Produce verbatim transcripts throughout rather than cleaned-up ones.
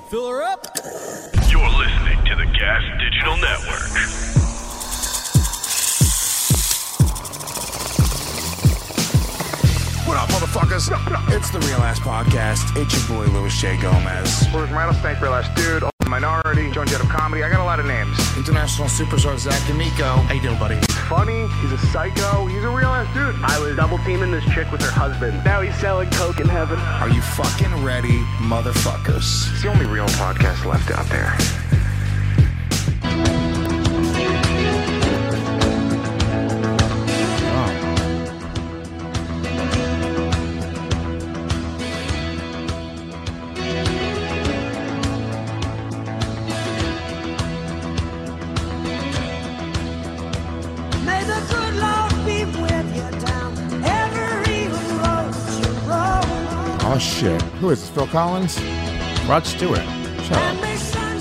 Fill her up. You're listening to the Gas Digital Network. What up, motherfuckers? It's the Real Ass Podcast. It's your boy, Louis J. Gomez. Where's Rattlesnake, Real Ass Dude, Minority, Joan Jett of Comedy. I got a lot of names. International superstar Zach D'Amico. How you doing, buddy? He's funny. He's a psycho. He's a real ass dude. I was double teaming this chick with her husband. Now he's selling coke in heaven. Are you fucking ready, motherfuckers? It's the only real podcast left out there. Oh shit. Who is this? Phil Collins? Rod Stewart. Shut up. What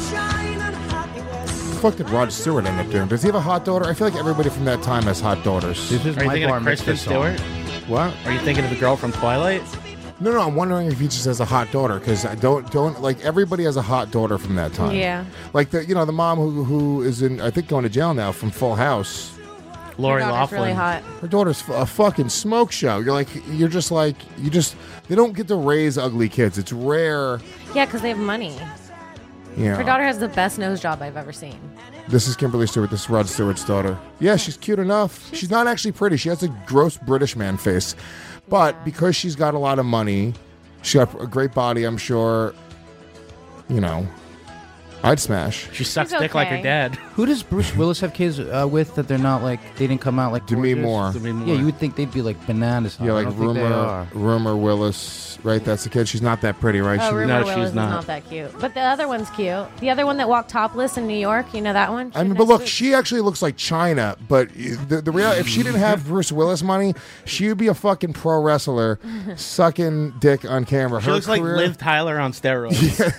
the fuck did Rod Stewart end up doing? Does he have a hot daughter? I feel like everybody from that time has hot daughters. This is Are you my thinking bar of mitzvah Kristen song. Stewart? What? Are you thinking of the girl from Twilight? No, no, I'm wondering if he just has a hot daughter, because I don't, don't, like, everybody has a hot daughter from that time. Yeah. Like, the, you know, the mom who who is in, I think, going to jail now from Full House. Lori Her daughter's Loughlin. really hot. Her daughter's f- a fucking smoke show. You're like, you're just like, you just, they don't get to raise ugly kids. It's rare. Yeah, because they have money. You know. Her daughter has the best nose job I've ever seen. This is Kimberly Stewart. This is Rod Stewart's daughter. Yeah, she's cute enough. She's not actually pretty. She has a gross British man face. But Yeah. because she's got a lot of money, she's got a great body, I'm sure, you know, I'd smash. She sucks She's dick like her okay. dad. Who does Bruce Willis have kids uh, with that they're not like, they didn't come out like Demi gorgeous? Moore. Demi Moore. Yeah, you would think they'd be like bananas. Yeah, I like don't think they Rumor, are. Rumor Willis, right? That's the kid. She's not that pretty, right? Oh, She- Rumor No, Willis she's is not. not that cute. But the other one's cute. The other one that walked topless in New York, you know that one? I mean, but look, she actually looks like China. But the, the real, if she didn't have Bruce Willis money, she would be a fucking pro wrestler, sucking dick on camera. She Her looks like career- Liv Tyler on steroids.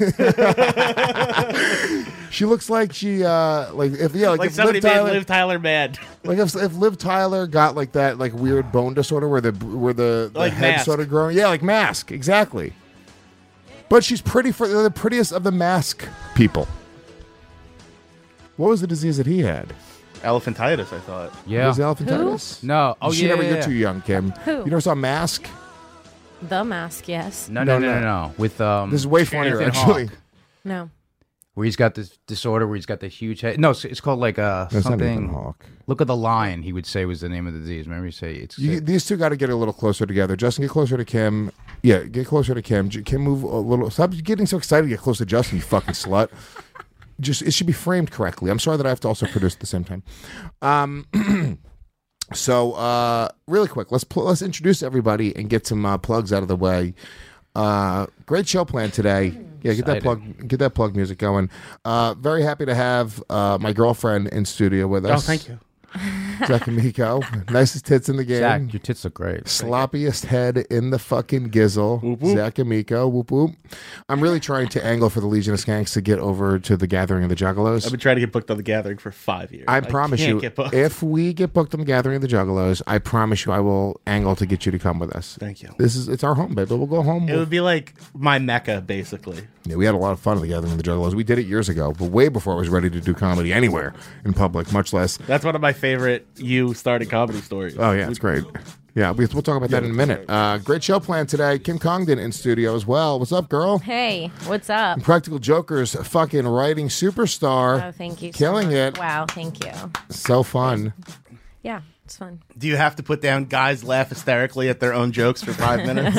She looks like she, uh, like if yeah, like, Like if somebody Liv made Tyler, Liv Tyler mad. like if if Liv Tyler got like that like weird bone disorder where the where the, the Like head Mask. started growing. Yeah, like Mask, exactly. But she's pretty for they're the prettiest of the Mask people. What was the disease that he had? Elephantitis, I thought. Yeah. Was it elephantitis? No. Oh, she yeah, never. yeah, You're yeah. too young, Kim. Who? You never saw Mask? The Mask, yes. No, no, No, no, no. no, no. With um, This is way funnier, Ethan actually. Hawke, No. where he's got this disorder where he's got the huge head. No, it's, it's called like uh That's not something. Ethan Hawke. Look at the line. He would say was the name of the disease. Remember, you say it's. You, these two got to get a little closer together. Justin, get closer to Kim. Yeah, get closer to Kim. J- Kim, move a little. Stop getting so excited to get close to Justin, you fucking slut. Just it should be framed correctly. I'm sorry that I have to also produce at the same time. Um, so uh, really quick, let's pl- let's introduce everybody and get some uh, plugs out of the way. Uh, great show plan today. Yeah, get that Excited. plug, get that plug music going. Uh, very happy to have uh, my girlfriend in studio with us. Oh, thank you. Zach Amico, nicest tits in the game. Zach, your tits look great. Sloppiest head in the fucking gizzle. Whoop, whoop. Zach Amico. Whoop whoop. I'm really trying to angle for the Legion of Skanks to get over to the Gathering of the Juggalos. I've been trying to get booked on The Gathering for five years. I promise can't you, get booked. if we get booked on the Gathering of the Juggalos, I promise you I will angle to get you to come with us. Thank you. This is it's our home, baby. We'll go home. It We'll- would be like my mecca, basically. yeah, we had a lot of fun at the Gathering of the Juggalos. We did it years ago, but way before I was ready to do comedy anywhere in public, much less. That's one of my favorite you started comedy stories. Oh yeah, it's great. Yeah, we, we'll talk about that in a minute. Uh, great show plan today. Kim Congdon in studio as well. What's up, girl? Hey, what's up? Practical Jokers, fucking writing superstar. Oh, thank you. so Killing much. it. Wow, thank you. So fun. Yeah, it's fun. Do you have to put down guys laugh hysterically at their own jokes for five minutes?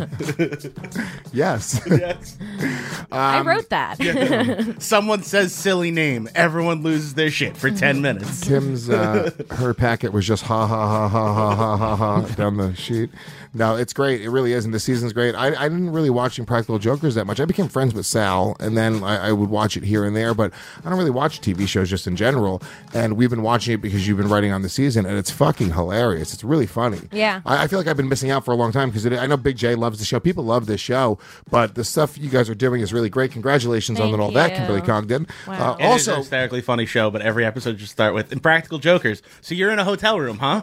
Yes. Yes. I wrote that. Someone says silly name. Everyone loses their shit for ten minutes. Kim's, uh, her packet was just ha ha ha ha ha ha ha ha down the sheet. No, it's great. It really is. And the season's great. I, I didn't really watch Impractical Jokers that much. I became friends with Sal, and then I, I would watch it here and there, but I don't really watch T V shows just in general. And we've been watching it because you've been writing on the season, and it's fucking hilarious. It's really funny. Yeah. I, I feel like I've been missing out for a long time because I know Big J loves the show. People love this show, but the stuff you guys are doing is really really great. Congratulations on Thank all that, you. Kimberly Congdon. Wow. Uh, It is an also, hysterically funny show, but every episode just start with Impractical Jokers. So you're in a hotel room, huh?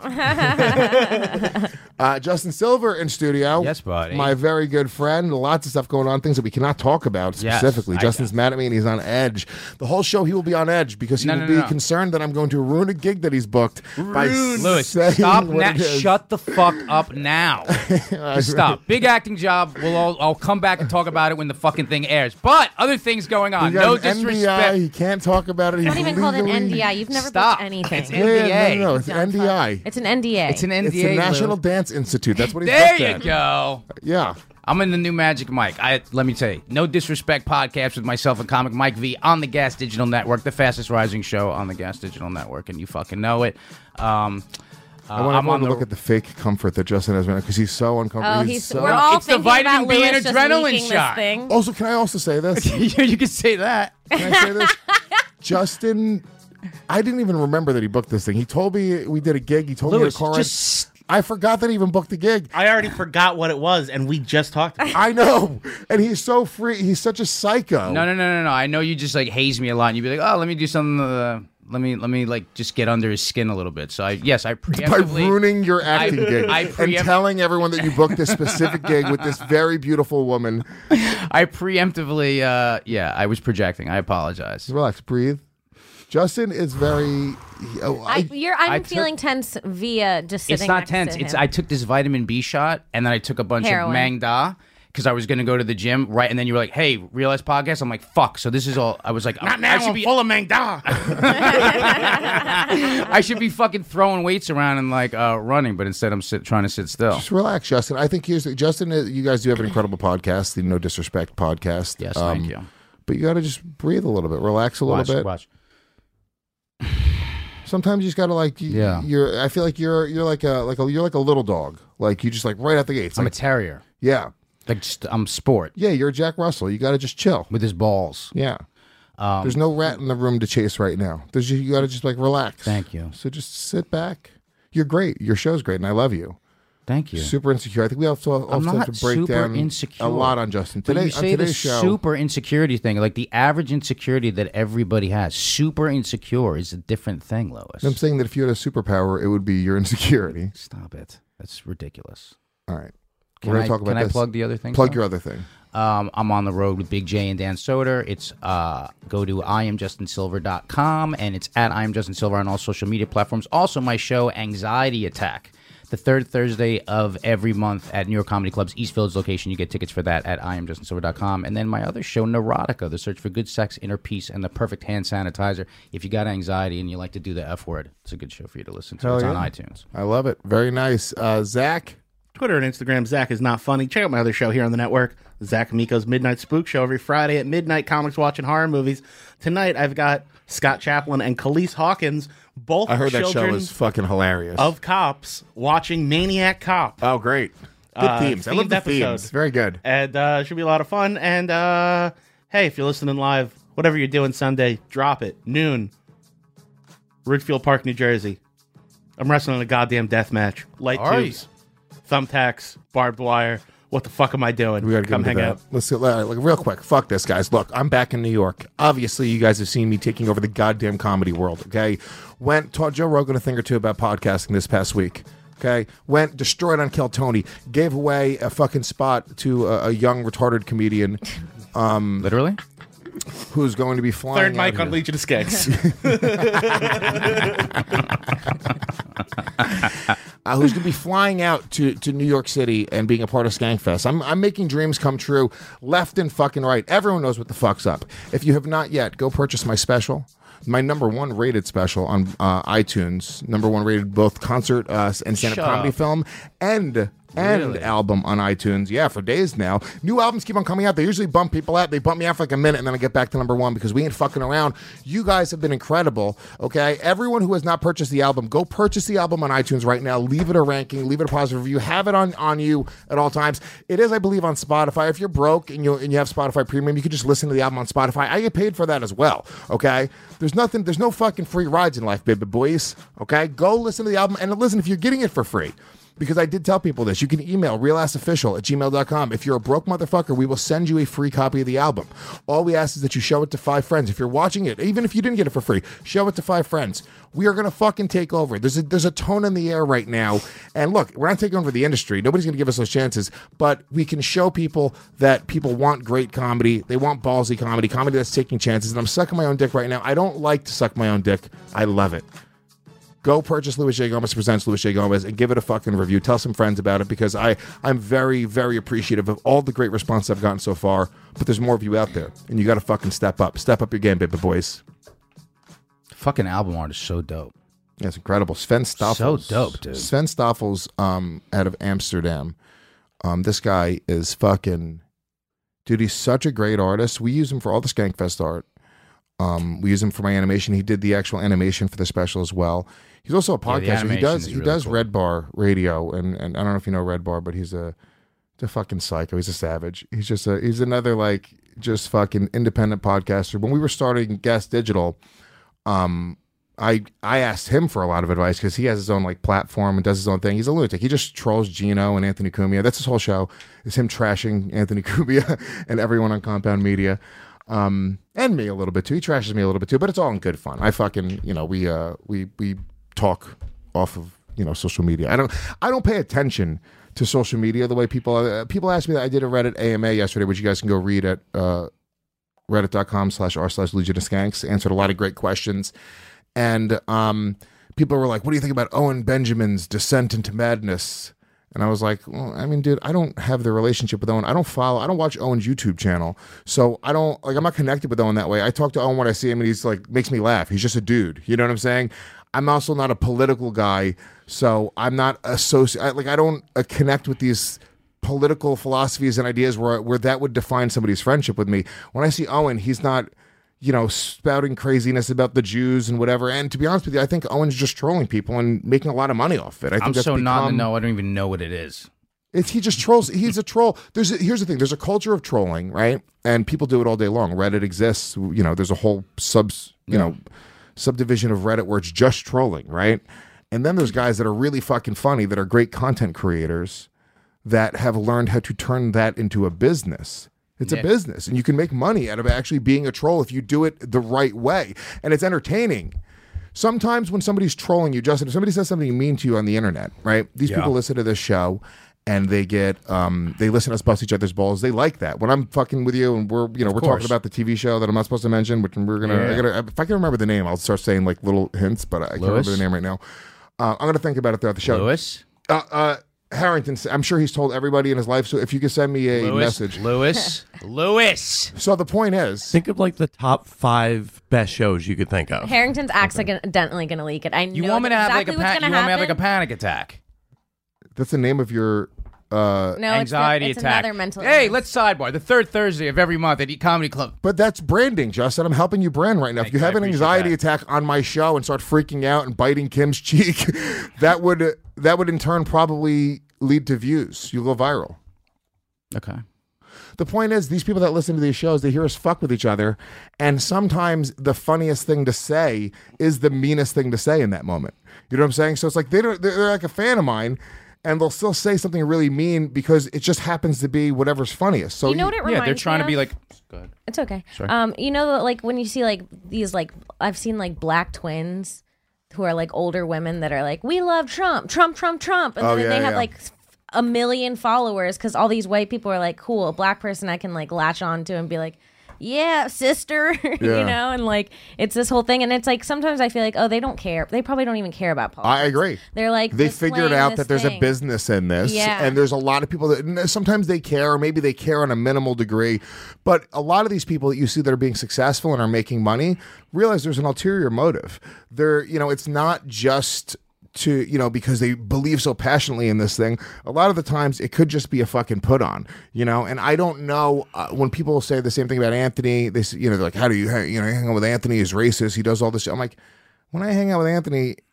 uh, Justin Silver in studio. Yes, buddy. My very good friend. Lots of stuff going on, things that we cannot talk about Yes, specifically. I Justin's mad at me and he's on edge. The whole show he will be on edge because he No, will no, be no, no. concerned that I'm going to ruin a gig that he's booked by Lewis, saying stop what now. it is. Shut the fuck up now. Just stop. Big acting job. We'll all, I'll come back and talk about it when the fucking thing airs. But other things going on. He got No an N D I. disrespect. He can't talk about it. It's He's not even called an legally- N D I. You've never Stop. booked anything. It's Yeah, N D A. no, no, no, it's Don't N D I. fuck. It's an N D A. It's an N D A. It's the National Lou. Dance Institute. That's what he's There booked you at. go. Yeah. I'm in the new Magic Mike. I let me tell you, No Disrespect podcast with myself and comic Mike V on the Gas Digital Network, the fastest rising show on the Gas Digital Network, and you fucking know it. Um, uh, I want I'm everyone on to the look at the fake comfort that Justin has right now because he's so uncomfortable. Oh, he's. so... We're all It's the thinking vitamin about B and Lewis just adrenaline leaking shot. This thing. Also, can I also say this? you can say that. Can I say this? Justin, I didn't even remember that he booked this thing. He told me we did a gig. He told Lewis, me the car. ride. just I forgot that he even booked the gig. I already forgot what it was, and we just talked about it. I know, and he's so free. He's such a psycho. no, no, no, no, no. I know you just like haze me a lot, and you'd be like, "Oh, let me do something. Uh, let me, let me like just get under his skin a little bit." So I, yes, I By preemptively. ruining your acting I- gig I and preempt- telling everyone that you booked this specific gig with this very beautiful woman. I preemptively. Uh, yeah, I was projecting. I apologize. Relax, breathe. Justin is very. he- oh, I, I- you're, I'm I took- feeling tense via just sitting It's not next tense. To It's him. I took this vitamin B shot and then I took a bunch Heroin. of Mang Da because I was going to go to the gym, right? And then you were like, "Hey, Realize podcast." I'm like, "Fuck!" So this is all. I was like, Not I now, should I'm be, full of Mangda. I should be fucking throwing weights around and like uh, running, but instead I'm sit, trying to sit still. Just relax, Justin. I think here's the, Justin. uh, You guys do have an incredible podcast, the No Disrespect podcast. Yes, Um, thank you. But you got to just breathe a little bit, relax a little Watch, bit. watch. Sometimes you just got to like. You, Yeah. You're. I feel like you're. You're like a like a. You're like a little dog. Like you just like right out the gates. I'm Like, a terrier. yeah. Like just I'm sport Yeah. You're Jack Russell. You got to just chill. with his balls. Yeah. Um, There's no rat in the room to chase right now. There's you got to just like relax. Thank you. So just sit back. You're great. Your show's great, and I love you. Thank you. Super insecure. I think we also, also I'm have not to break super down insecure. a lot on Justin But today. you say on the today's show. super insecurity thing, like the average insecurity that everybody has. Super insecure is a different thing, Lois. I'm saying that if you had a superpower, it would be your insecurity. Stop it. That's ridiculous. All right. Can We're I, gonna talk about can I this. plug the other thing? Plug though? your other thing. Um, I'm on the road with Big J and Dan Soder. It's uh, go to I am Justin Silver dot com and it's at I am Justin Silver on all social media platforms. Also, my show Anxiety Attack, the third Thursday of every month at New York Comedy Club's East Village location. You get tickets for that at I am Justin Silver dot com. And then my other show, Neurotica, the search for good sex, inner peace, and the perfect hand sanitizer. If you got anxiety and you like to do the F word, it's a good show for you to listen to. Hell it's yeah. on iTunes. I love it. Very nice. Uh, Zach. Twitter and Instagram, Zach is not funny. Check out my other show here on the network, Zach Amico's Midnight Spook Show, every Friday at midnight. Comics watching horror movies. Tonight I've got Scott Chaplin and Khalees Hawkins, both I heard that children show is fucking hilarious. of cops, watching Maniac Cop. oh, great. Good Uh, themes. I love themed the episode. themes. Very good. And uh, should be a lot of fun. And uh, hey, if you're listening live, whatever you're doing Sunday, drop it. Noon, Ridgefield Park, New Jersey. I'm wrestling in a goddamn death match. Light Are tubes, thumbtacks, barbed wire. What the fuck am I doing? We got to get come into hang that. out. Let's get, uh, like, real quick. Fuck this, guys. Look, I'm back in New York. Obviously, you guys have seen me taking over the goddamn comedy world. Okay, went taught Joe Rogan a thing or two about podcasting this past week. Okay, went destroyed on Kill Tony. Gave away a fucking spot to a, a young retarded comedian Literally? who's going to be flying. Third out mic on here. Legion of Skanks. uh, who's going to be flying out to, to New York City and being a part of Skankfest. I'm, I'm making dreams come true left and fucking right. Everyone knows what the fuck's up. If you have not yet, go purchase my special. My number one rated special on uh, iTunes. Number one rated both concert uh, and stand-up Shut comedy up. film and and Really? album on iTunes. Yeah, for days now. New albums keep on coming out. They usually bump people out. They bump me out for like a minute and then I get back to number one because we ain't fucking around. You guys have been incredible. Okay, everyone who has not purchased the album, go purchase the album on iTunes right now. Leave it a ranking. Leave it a positive review. Have it on on you at all times. It is, I believe, on Spotify. If you're broke and you and you have Spotify Premium, you can just listen to the album on Spotify. I get paid for that as well. Okay, there's nothing. There's no fucking free rides in life, baby boys. Okay, go listen to the album and listen if you're getting it for free. Because I did tell people this. You can email realassofficial at gmail dot com. If you're a broke motherfucker, we will send you a free copy of the album. All we ask is that you show it to five friends. If you're watching it, even if you didn't get it for free, show it to five friends. We are going to fucking take over. There's a, there's a tone in the air right now. And look, we're not taking over the industry. Nobody's going to give us those chances. But we can show people that people want great comedy. They want ballsy comedy, comedy that's taking chances. And I'm sucking my own dick right now. I don't like to suck my own dick. I love it. Go purchase Louis J. Gomez Presents Louis J. Gomez and give it a fucking review. Tell some friends about it because I, I'm very, very appreciative of all the great response I've gotten so far. But there's more of you out there. And you got to fucking step up. Step up your game, baby boys. Fucking album art is so dope. Yeah, it's incredible. Sven Stoffels. So dope, dude. Sven Stoffels um, out of Amsterdam. Um, this guy is fucking... Dude, he's such a great artist. We use him for all the Skankfest art. Um, we use him for my animation. He did the actual animation for the special as well. He's also a podcaster. Yeah, he does he really does cool. Red Bar Radio, and, and I don't know if you know Red Bar, but he's a, he's a fucking psycho. He's a savage. He's just a he's another like just fucking independent podcaster. When we were starting Gas Digital, um, I I asked him for a lot of advice because he has his own like platform and does his own thing. He's a lunatic. He just trolls Gino and Anthony Cumia. That's his whole show. Is him trashing Anthony Cumia and everyone on Compound Media. Um, and me a little bit too. He trashes me a little bit too, but it's all in good fun. I fucking, you know, we, uh, we, we talk off of, you know, social media. I don't, I don't pay attention to social media the way people, uh, people ask me that. I did a Reddit A M A yesterday, which you guys can go read at, uh, reddit.com slash r slash Legion of Skanks. Answered a lot of great questions. And, um, people were like, what do you think about Owen Benjamin's descent into madness? And I was like, well, I mean, dude, I don't have the relationship with Owen. I don't follow, I don't watch Owen's YouTube channel. So I don't, like, I'm not connected with Owen that way. I talk to Owen when I see him and he's like, makes me laugh. He's just a dude. You know what I'm saying? I'm also not a political guy. So I'm not associated, like, I don't uh, connect with these political philosophies and ideas where, where that would define somebody's friendship with me. When I see Owen, he's not, you know, spouting craziness about the Jews and whatever. And to be honest with you, I think Owen's just trolling people and making a lot of money off it. I think I'm that's so become, not in the know. I don't even know what it is. It's, he just trolls. He's a troll. There's a, here's the thing. There's a culture of trolling, right? And people do it all day long. Reddit exists. You know, there's a whole subs, you Yeah. know, subdivision of Reddit where it's just trolling, right? And then there's guys that are really fucking funny that are great content creators that have learned how to turn that into a business. It's Yeah. a business, and you can make money out of actually being a troll if you do it the right way. And it's entertaining. Sometimes when somebody's trolling you, Justin, if somebody says something mean to you on the internet, right? These Yeah. people listen to this show and they get, um, they listen to us bust each other's balls. They like that. When I'm fucking with you and we're, you know, we're course. talking about the T V show that I'm not supposed to mention, which we're gonna, Yeah. I gotta, if I can remember the name, I'll start saying like little hints, but I can't Lewis? remember the name right now. Uh, I'm gonna think about it throughout the show. Lewis? Uh, uh, Harrington, I'm sure he's told everybody in his life. So if you could send me a Lewis? message. Lewis? Lewis? So the point is, Think of like the top five best shows you could think of. Harrington's accidentally going to leak it. I know You want me to have exactly like a what's pa- going you to want me to have happen. like a panic attack? that's the name of your. Uh, No, Anxiety it's, the, it's attack. another mental Hey, illness. let's sidebar. The third Thursday of every month at Eat Comedy Club. But that's branding, Justin. I'm helping you brand right now. Thank if you you. I have an appreciate anxiety that. attack on my show and start freaking out and biting Kim's cheek, that would that would in turn probably lead to views. You go viral. Okay. The point is, these people that listen to these shows, they hear us fuck with each other, and sometimes the funniest thing to say is the meanest thing to say in that moment. You know what I'm saying? So it's like they don't, they're, they're like a fan of mine, and they'll still say something really mean because it just happens to be whatever's funniest. So You know what it reminds Yeah, they're trying me to be of? like. Go ahead. It's okay. Sorry. Um, you know, like when you see like these, like I've seen like black twins who are like older women that are like, we love Trump, Trump, Trump, Trump, and Oh, then yeah, they have yeah. like a million followers because all these white people are like, cool, a black person I can like latch on to and be like, yeah, sister, you Yeah. know, and like it's this whole thing, and it's like sometimes I feel like, oh, they don't care. They probably don't even care about politics. I agree. They're like They just figured playing out this that there's a thing. business in this, Yeah. and there's a lot of people that and sometimes they care, or maybe they care on a minimal degree, but a lot of these people that you see that are being successful and are making money realize there's an ulterior motive. They're, you know, it's not just to, you know, because they believe so passionately in this thing. A lot of the times it could just be a fucking put on, you know. And I don't know uh, when people say the same thing about Anthony. They, say, you know, they're like, how do you, hang, you know, hang out with Anthony? He's racist. He does all this. I'm like, when I hang out with Anthony,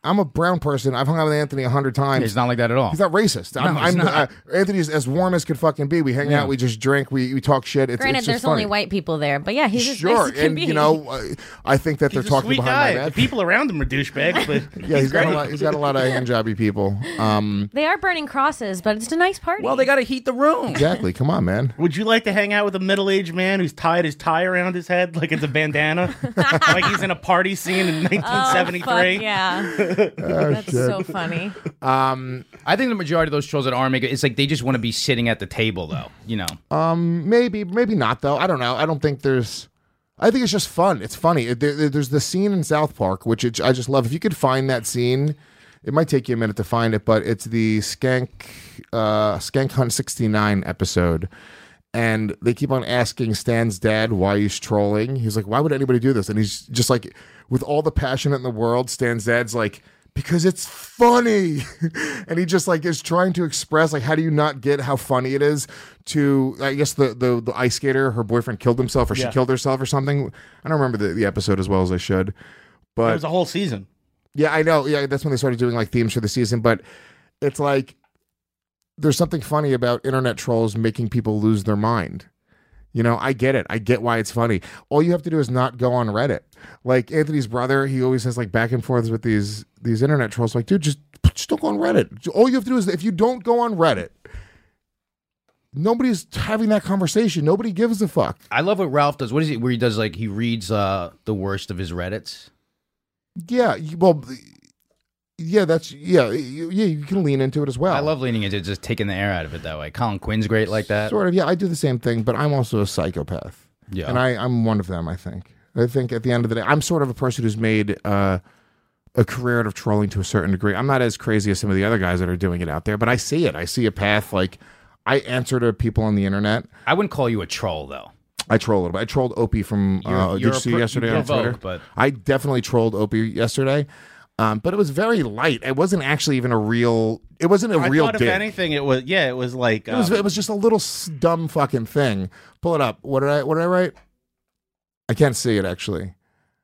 I'm a brown person. I've hung out with Anthony a hundred times. He's not like that at all. He's not racist. I'm, No, he's I'm not. Uh, Anthony's as warm as could fucking be. We hang Yeah. out, we just drink, we, we talk shit. It's, Granted, it's there's just funny. only white people there, but yeah, he's as Sure, nice as can and be. you know, uh, I think that He's they're a talking sweet behind guy. my The back. people around him are douchebags, but Yeah, he's got a great. lot. He's got a lot of hand jobby people. Um, They are burning crosses, but it's a nice party. Well, they got to heat the room. exactly. Come on, man. Would you like to hang out with a middle-aged man who's tied his tie around his head like it's a bandana, like he's in a party scene in nineteen seventy-three? Fuck yeah. Oh, That's so funny. Um, I think the majority of those trolls that are making it's like they just want to be sitting at the table, though. You know. um, maybe, maybe not though. I don't know. I don't think there's. I think it's just fun. It's funny. There, there- there's the scene in South Park, which it, I just love. If you could find that scene, it might take you a minute to find it, but it's the Skank uh, Skank Hunt sixty-nine episode. And they keep on asking Stan's dad why he's trolling. He's like, why would anybody do this? And he's just like, with all the passion in the world, Stan's dad's like, because it's funny. And he just like is trying to express like, how do you not get how funny it is to, I guess the the, the ice skater, her boyfriend killed himself or she Yeah. killed herself or something. I don't remember the, the episode as well as I should. It But was a whole season. yeah, I know. Yeah, that's when they started doing like themes for the season. But it's like there's something funny about internet trolls making people lose their mind. You know, I get it. I get why it's funny. All you have to do is not go on Reddit. Like Anthony's brother, he always has like back and forths with these these internet trolls. Like, dude, just just don't go on Reddit. All you have to do is if you don't go on Reddit, nobody's having that conversation. Nobody gives a fuck. I love what Ralph does. What is it where he does like he reads uh, the worst of his Reddits? Yeah, you- well, yeah, that's yeah, you, yeah. You can lean into it as well. I love leaning into it, just taking the air out of it that way. Colin Quinn's great like that. Sort of, yeah. I do the same thing, but I'm also a psychopath. Yeah. And I, I'm one of them, I think. I think at the end of the day, I'm sort of a person who's made uh, a career out of trolling to a certain degree. I'm not as crazy as some of the other guys that are doing it out there, but I see it. I see a path. Like, I answer to people on the internet. I wouldn't call you a troll though. I troll a little bit. I trolled Opie from, You're- uh, you're did you a see pro- yesterday you on provoke, Twitter? but- I definitely trolled Opie yesterday. Um, but it was very light. It wasn't actually even a real, it wasn't a I real thought, dig. if anything, it was yeah, it was like It was um, it was just a little s- dumb fucking thing. Pull it up. What did I what did I write? I can't see it actually.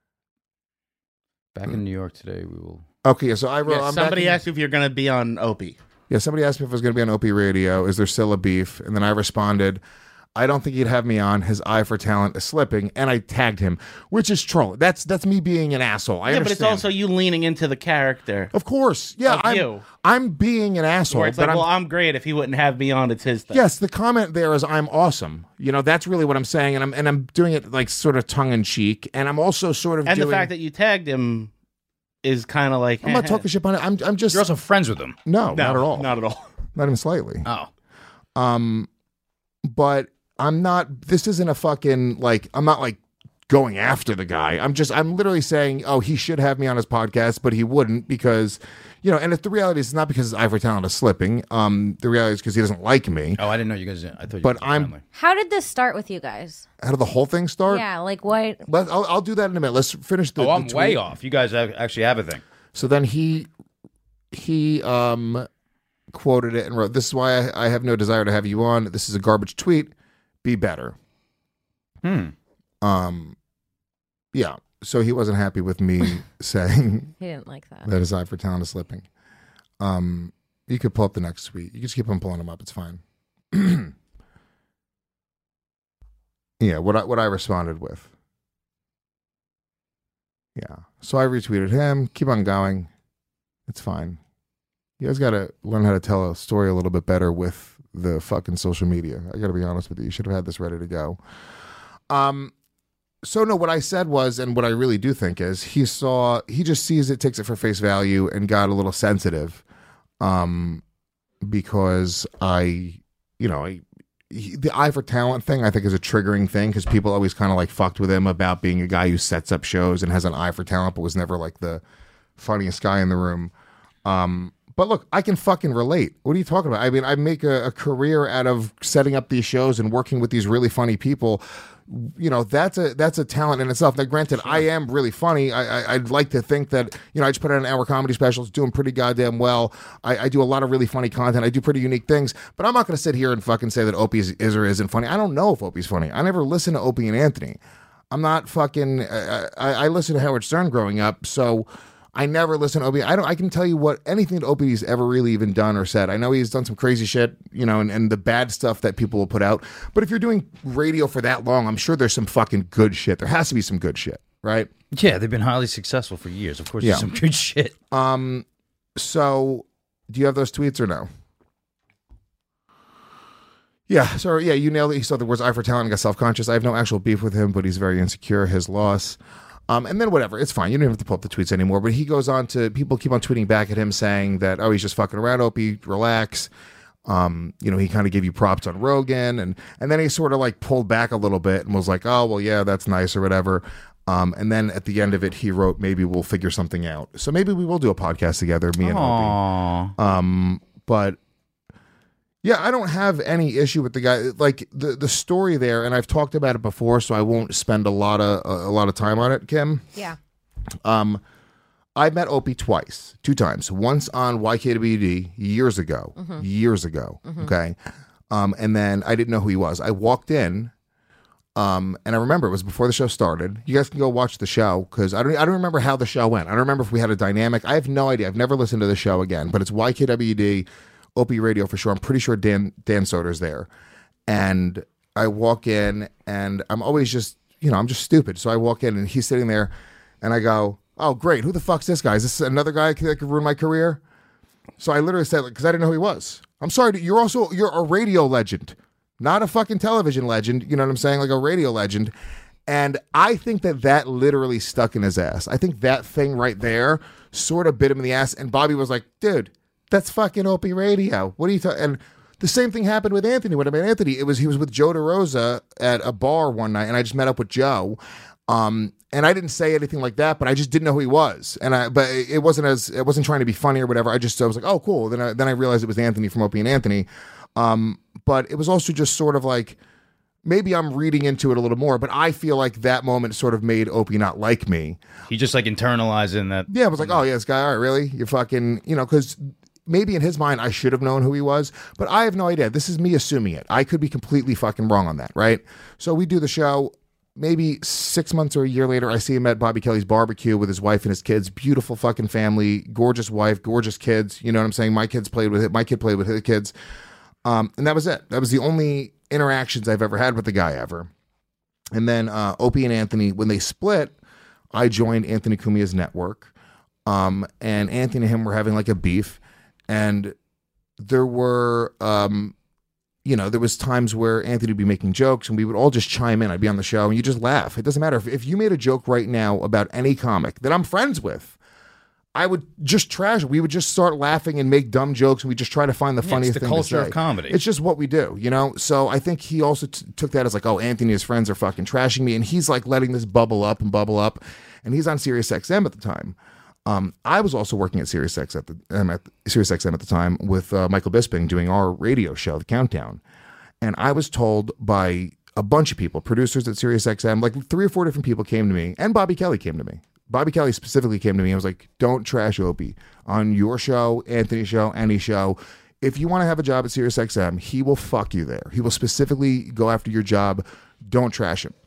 Back in New York today, we will. Okay, so I wrote. yeah, I'm somebody back in- asked if you're going to be on Opie. Yeah, somebody asked me if I was going to be on Opie Radio. Is there still a beef? And then I responded, I don't think he'd have me on. His eye for talent is slipping, and I tagged him, which is trolling. That's that's me being an asshole. I yeah, but understand. it's also you leaning into the character. of course, yeah. Of I'm you. I'm being an asshole, Where it's but like, I'm well, I'm great. If he wouldn't have me on, it's his thing. yes. The comment there is I'm awesome. You know, that's really what I'm saying, and I'm and I'm doing it like sort of tongue in cheek, and I'm also sort of and doing, the fact that you tagged him is kind of like I'm not talking shit about it. I'm I'm just You're also friends with him. no, No, not at all, Not at all. not even slightly. Oh, Um, but I'm not. This isn't a fucking like. I'm not like going after the guy. I'm just. I'm literally saying, oh, he should have me on his podcast, but he wouldn't because, you know. And if the reality is it's not because his eye for talent is slipping. Um, the reality is because he doesn't like me. oh, I didn't know you guys. I thought. You But guys were I'm- friendly. How did this start with you guys? How did the whole thing start? Yeah, like what? Let, I'll, I'll do that in a minute. Let's finish the. Oh, the I'm way tweet. off. You guys have, actually have a thing. So then he he um quoted it and wrote, "This is why I, I have no desire to have you on. This is a garbage tweet. Be better." Hmm. Um, yeah. So he wasn't happy with me saying He didn't like that. that his eye for talent is slipping. Um, you could pull up the next tweet. You can just keep on pulling them up. It's fine. Yeah. What I what I responded with. Yeah. So I retweeted him. Keep on going. It's fine. You guys got to learn how to tell a story a little bit better with the fucking social media. I got to be honest with you. You should have had this ready to go. Um, so no, what I said was, and what I really do think is, he saw, he just sees it, takes it for face value, and got a little sensitive, um, because I, you know, I, he, the eye for talent thing, I think, is a triggering thing because people always kind of like fucked with him about being a guy who sets up shows and has an eye for talent, but was never like the funniest guy in the room. Um, But look, I can fucking relate. What are you talking about? I mean, I make a, a career out of setting up these shows and working with these really funny people. You know, that's a that's a talent in itself. Now, granted, I am really funny. I, I I'd like to think that, you know, I just put out an hour comedy special. It's doing pretty goddamn well. I, I do a lot of really funny content. I do pretty unique things. But I'm not going to sit here and fucking say that Opie is, is or isn't funny. I don't know if Opie's funny. I never listened to Opie and Anthony. I'm not fucking. I, I, I listened to Howard Stern growing up, so. I never listen to Opie. I don't. I can tell you what anything that Opie's ever really even done or said. I know he's done some crazy shit, you know, and, and the bad stuff that people will put out. But if you're doing radio for that long, I'm sure there's some fucking good shit. There has to be some good shit, right? Yeah, they've been highly successful for years. Of course, Yeah. there's some good shit. Um. So, do you have those tweets or no? Yeah. So yeah, you nailed it. He saw the words "I for talent" and got self-conscious. I have no actual beef with him, but he's very insecure. His loss. Um, and then whatever, it's fine. You don't even have to pull up the tweets anymore. But he goes on to, people keep on tweeting back at him saying that, oh, he's just fucking around, Opie, relax. Um, you know, he kind of gave you props on Rogan. And, and then he sort of like pulled back a little bit and was like, oh, well, yeah, that's nice or whatever. Um, and then at the end of it, he wrote, maybe we'll figure something out. So maybe we will do a podcast together, me and Aww. Opie. Um, but yeah, I don't have any issue with the guy. Like the, the story there, and I've talked about it before, so I won't spend a lot of a, a lot of time on it, Kim. Yeah. Um, I met Opie twice, two times. Once on Y K W D years ago, Mm-hmm. years ago. Okay, um, and then I didn't know who he was. I walked in, um, and I remember it was before the show started. You guys can go watch the show because I don't. I don't remember how the show went. I don't remember if we had a dynamic. I have no idea. I've never listened to the show again, but it's Y K W D. Opie Radio for sure. I'm pretty sure Dan Dan Soder's there. And I walk in and I'm always just, you know, I'm just stupid. So I walk in and he's sitting there and I go, oh, great. Who the fuck's this guy? Is this another guy that could ruin my career? So I literally said, because I didn't know who he was. I'm sorry. You're also, you're a radio legend, not a fucking television legend. You know what I'm saying? Like a radio legend. And I think that that literally stuck in his ass. I think that thing right there sort of bit him in the ass. And Bobby was like, dude, that's fucking Opie Radio. What are you talking? And the same thing happened with Anthony. When I met Anthony, it was he was with Joe DeRosa at a bar one night, and I just met up with Joe. Um, and I didn't say anything like that, but I just didn't know who he was. And I, but it wasn't as it wasn't trying to be funny or whatever. I just I was like, oh, cool. Then I then I realized it was Anthony from Opie and Anthony. Um, but it was also just sort of like, maybe I'm reading into it a little more, but I feel like that moment sort of made Opie not like me. He just like internalizing that. Yeah, I was like, oh yeah, this guy. All right, really? You're fucking, you know, because. Maybe in his mind, I should have known who he was, but I have no idea. This is me assuming it. I could be completely fucking wrong on that, right? So we do the show. Maybe six months or a year later, I see him at Bobby Kelly's barbecue with his wife and his kids. Beautiful fucking family, gorgeous wife, gorgeous kids. You know what I'm saying? My kids played with it. My kid played with his kids. Um, and that was it. That was the only interactions I've ever had with the guy ever. And then uh, Opie and Anthony, when they split, I joined Anthony Cumia's network. Um, and Anthony and him were having like a beef. And there were, um, you know, there was times where Anthony would be making jokes and we would all just chime in. I'd be on the show and you just laugh. It doesn't matter. If, if you made a joke right now about any comic that I'm friends with, I would just trash it. We would just start laughing and make dumb jokes and we just try to find the Yeah, funniest it's the thing culture to say. of comedy. It's just what we do, you know? So I think he also t- took that as like, oh, Anthony and his friends are fucking trashing me. And he's like letting this bubble up and bubble up. And he's on Sirius X M at the time. Um, I was also working at Sirius X at the um, at Sirius X M at the time with uh, Michael Bisping doing our radio show, The Countdown, and I was told by a bunch of people, producers at Sirius X M, like three or four different people came to me, and Bobby Kelly came to me. Bobby Kelly specifically came to me and was like, "Don't trash Opie on your show, Anthony's show, any show. If you want to have a job at Sirius X M, he will fuck you there. He will specifically go after your job. Don't trash him."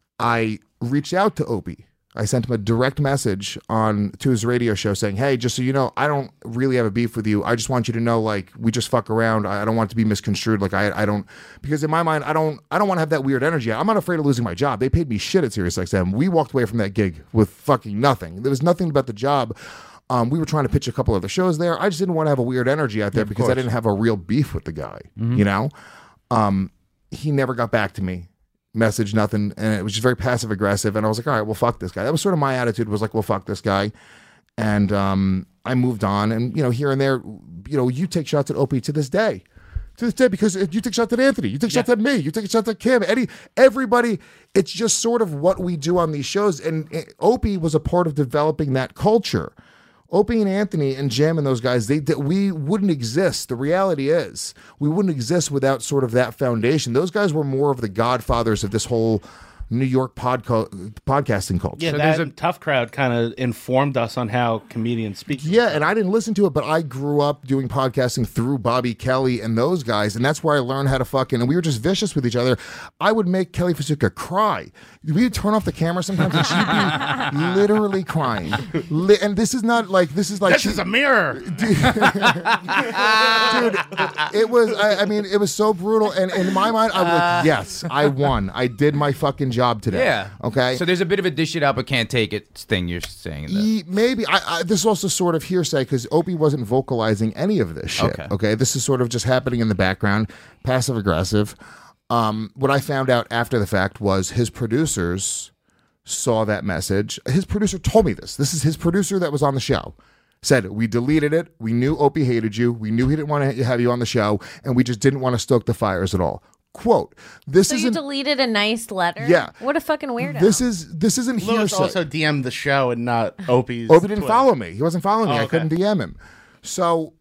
I reached out to Opie. I sent him a direct message on to his radio show saying, hey, just so you know, I don't really have a beef with you. I just want you to know, like, we just fuck around. I don't want it to be misconstrued. Like, I I don't, because in my mind, I don't I don't want to have that weird energy. I'm not afraid of losing my job. They paid me shit at Sirius X M. We walked away from that gig with fucking nothing. There was nothing about the job. Um, we were trying to pitch a couple of the shows there. I just didn't want to have a weird energy out there Yeah, because course. I didn't have a real beef with the guy, Mhm. you know? Um, he never got back to me. Message, nothing, and it was just very passive aggressive. And I was like, all right, well, fuck this guy. That was sort of my attitude. Was like, well, fuck this guy. And um, I moved on. And you know, here and there, you know, you take shots at Opie to this day, to this day, because you take shots at Anthony, you take shots at me, you take shots at Kim, Eddie, everybody. It's just sort of what we do on these shows. And uh, Opie was a part of developing that culture. Opie and Anthony and Jim and those guys, they, they we wouldn't exist. The reality is, we wouldn't exist without sort of that foundation. Those guys were more of the godfathers of this whole New York podco- podcasting culture. Yeah, So that there's a- tough crowd kind of informed us on how comedians speak. Yeah, and I didn't listen to it, but I grew up doing podcasting through Bobby Kelly and those guys, and that's where I learned how to fucking. And we were just vicious with each other. I would make Kelly Fasuka cry. We'd turn off the camera sometimes, and she'd be literally crying. Li- and this is not like this is like This she- is a mirror. dude. It was. I, I mean, it was so brutal. And in my mind, I was like, yes, I won. I did my fucking job today. Yeah. Okay. So there's a bit of a dish it out but can't take it thing you're saying. That. Ye- Maybe I, I, this is also sort of hearsay because Opie wasn't vocalizing any of this shit. Okay. Okay, this is sort of just happening in the background, passive aggressive. Um, what I found out after the fact was his producers saw that message. His producer told me this. This is his producer that was on the show. Said we deleted it. We knew Opie hated you. We knew he didn't want to have you on the show, and we just didn't want to stoke the fires at all. Quote: This So you isn't. deleted a nice letter? Yeah. What a fucking weirdo. This is this isn't Lewis hearsay. also D M'd the show and not Opie's. Opie didn't Twitter. follow me. He wasn't following me. Oh, I okay. couldn't D M him. So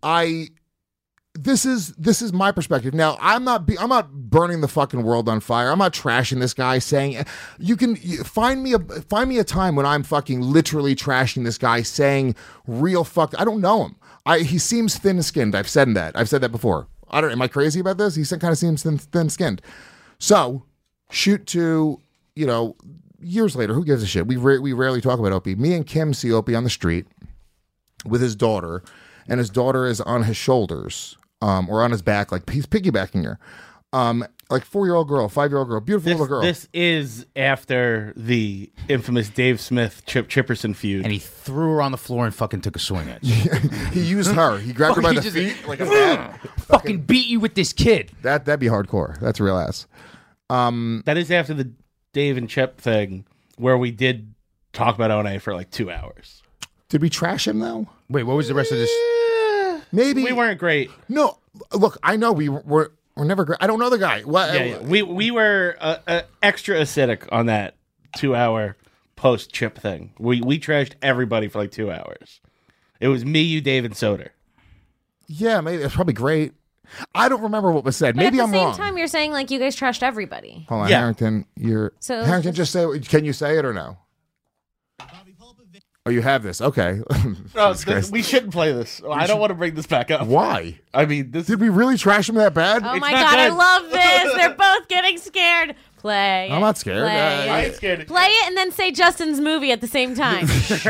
I this is this is my perspective. Now, I'm not be, I'm not burning the fucking world on fire. I'm not trashing this guy saying you can you- find me a find me a time when I'm fucking literally trashing this guy saying real fuck I don't know him. I he seems thin-skinned. I've said that. I've said that before. I don't am I crazy about this? He kind of seems thin, thin-skinned. So, shoot to, you know, years later, who gives a shit? We ra- we rarely talk about Opie. Me and Kim see Opie on the street with his daughter, and his daughter is on his shoulders, um, or on his back, like he's piggybacking her. Um, like four-year-old girl, five-year-old girl, beautiful This, little girl. this is after the infamous Dave Smith Chip Chipperson feud. And he threw her on the floor and fucking took a swing at you. He used her. He grabbed her by He the just- feet like a bat. fucking beat you with this kid. That that'd be hardcore. That's real ass. Um, that is after the Dave and Chip thing, where we did talk about O N A for like two hours. did we trash him though? Wait, what was the rest of this? Maybe We weren't great. No, look, I know we were. We're never great. I don't know the guy. What? Yeah, yeah. We we were uh, uh, extra acidic on that two hour post Chip thing. We we trashed everybody for like two hours. It was me, you, Dave, and Soder. Yeah, maybe it's probably great. I don't remember what was said. But Maybe at I'm the same wrong. time, you're saying like you guys trashed everybody. Hold on, Yeah. Harrington. You're So- Harrington. Just say. Can you say it or no? Oh, you have this. Okay. Oh, Jesus th- Christ. we shouldn't play this. I don't want to bring this back up. Why? I mean, this Did we really trash him that bad? Oh It's my not god, I good. love this. They're both getting scared. Play. I'm it. not scared. Play, I- it. I ain't scared. Play it and then say Justin's movie at the same time. Do it.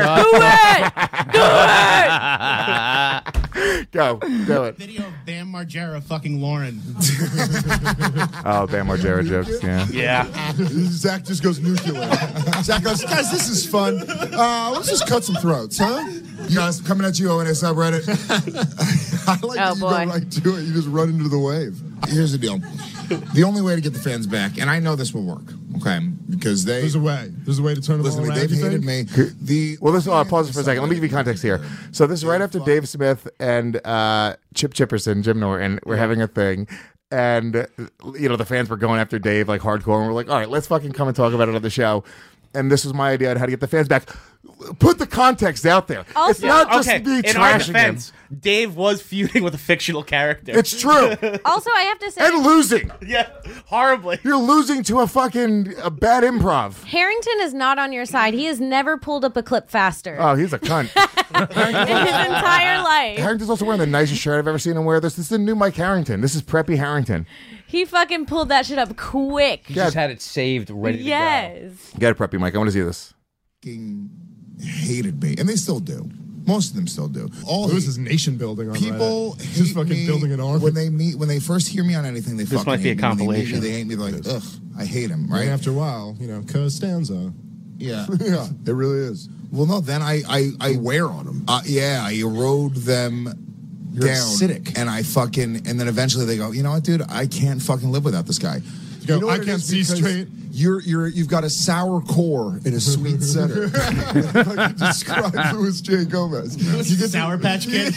Go. Do it. Video of Bam Margera fucking Lauren. Oh, Bam Margera jokes. Yeah. Yeah. Zach just goes nuclear. Zach goes, guys, this is fun. Uh, let's just cut some throats, huh? You guys, coming at you, O N A subreddit. I like Oh, that you boy. go right to it. You just run into the wave. Here's the deal. The only way to get the fans back, and I know this will work, okay, because they... There's a way. There's a way to turn them Listen, all around. they've you hated think? me. The Well, this. Uh, pause it for a second. Let me give you context here. So this is right after Dave Smith and uh, Chip Chipperson, Jim Norton, were having a thing. And, uh, you know, the fans were going after Dave like hardcore. And we're like, all right, let's fucking come and talk about it on the show. And this was my idea on how to get the fans back. Put the context out there. It's Also- not just Okay, me in our trashing him. defense, Dave was feuding with a fictional character. It's true. Also, I have to say, And losing. yeah, horribly. You're losing to a fucking a bad improv. Harrington is not on your side. He has never pulled up a clip faster Oh, he's a cunt. in his entire life. Harrington's also wearing the nicest shirt I've ever seen him wear. This, this is the new Mike Harrington. This is preppy Harrington. He fucking pulled that shit up quick. He just had it saved, ready to go. Yes. Get it, preppy Mike. I want to see this. fucking hated me, and they still do. Most of them still do. All Lewis hate- is nation building on People Reddit. hate Just fucking me building an army. when they meet when they first hear me on anything. They This fucking might be a hate me. When they meet me, compilation. They hate me. They're like, ugh, I hate him. And Right? after a while, you know, Costanza. Yeah. Yeah, it really is. Well, no. Then I I I wear on them. Uh, yeah, I erode them. You're down, acidic. and I fucking, and then eventually they go, you know what, dude, I can't fucking live without this guy. You go, know I what it can't is? see Because straight. You're you're you've got a sour core and a sweet center. Like you describe Louis J. Gomez. You get Sour Patch Kid.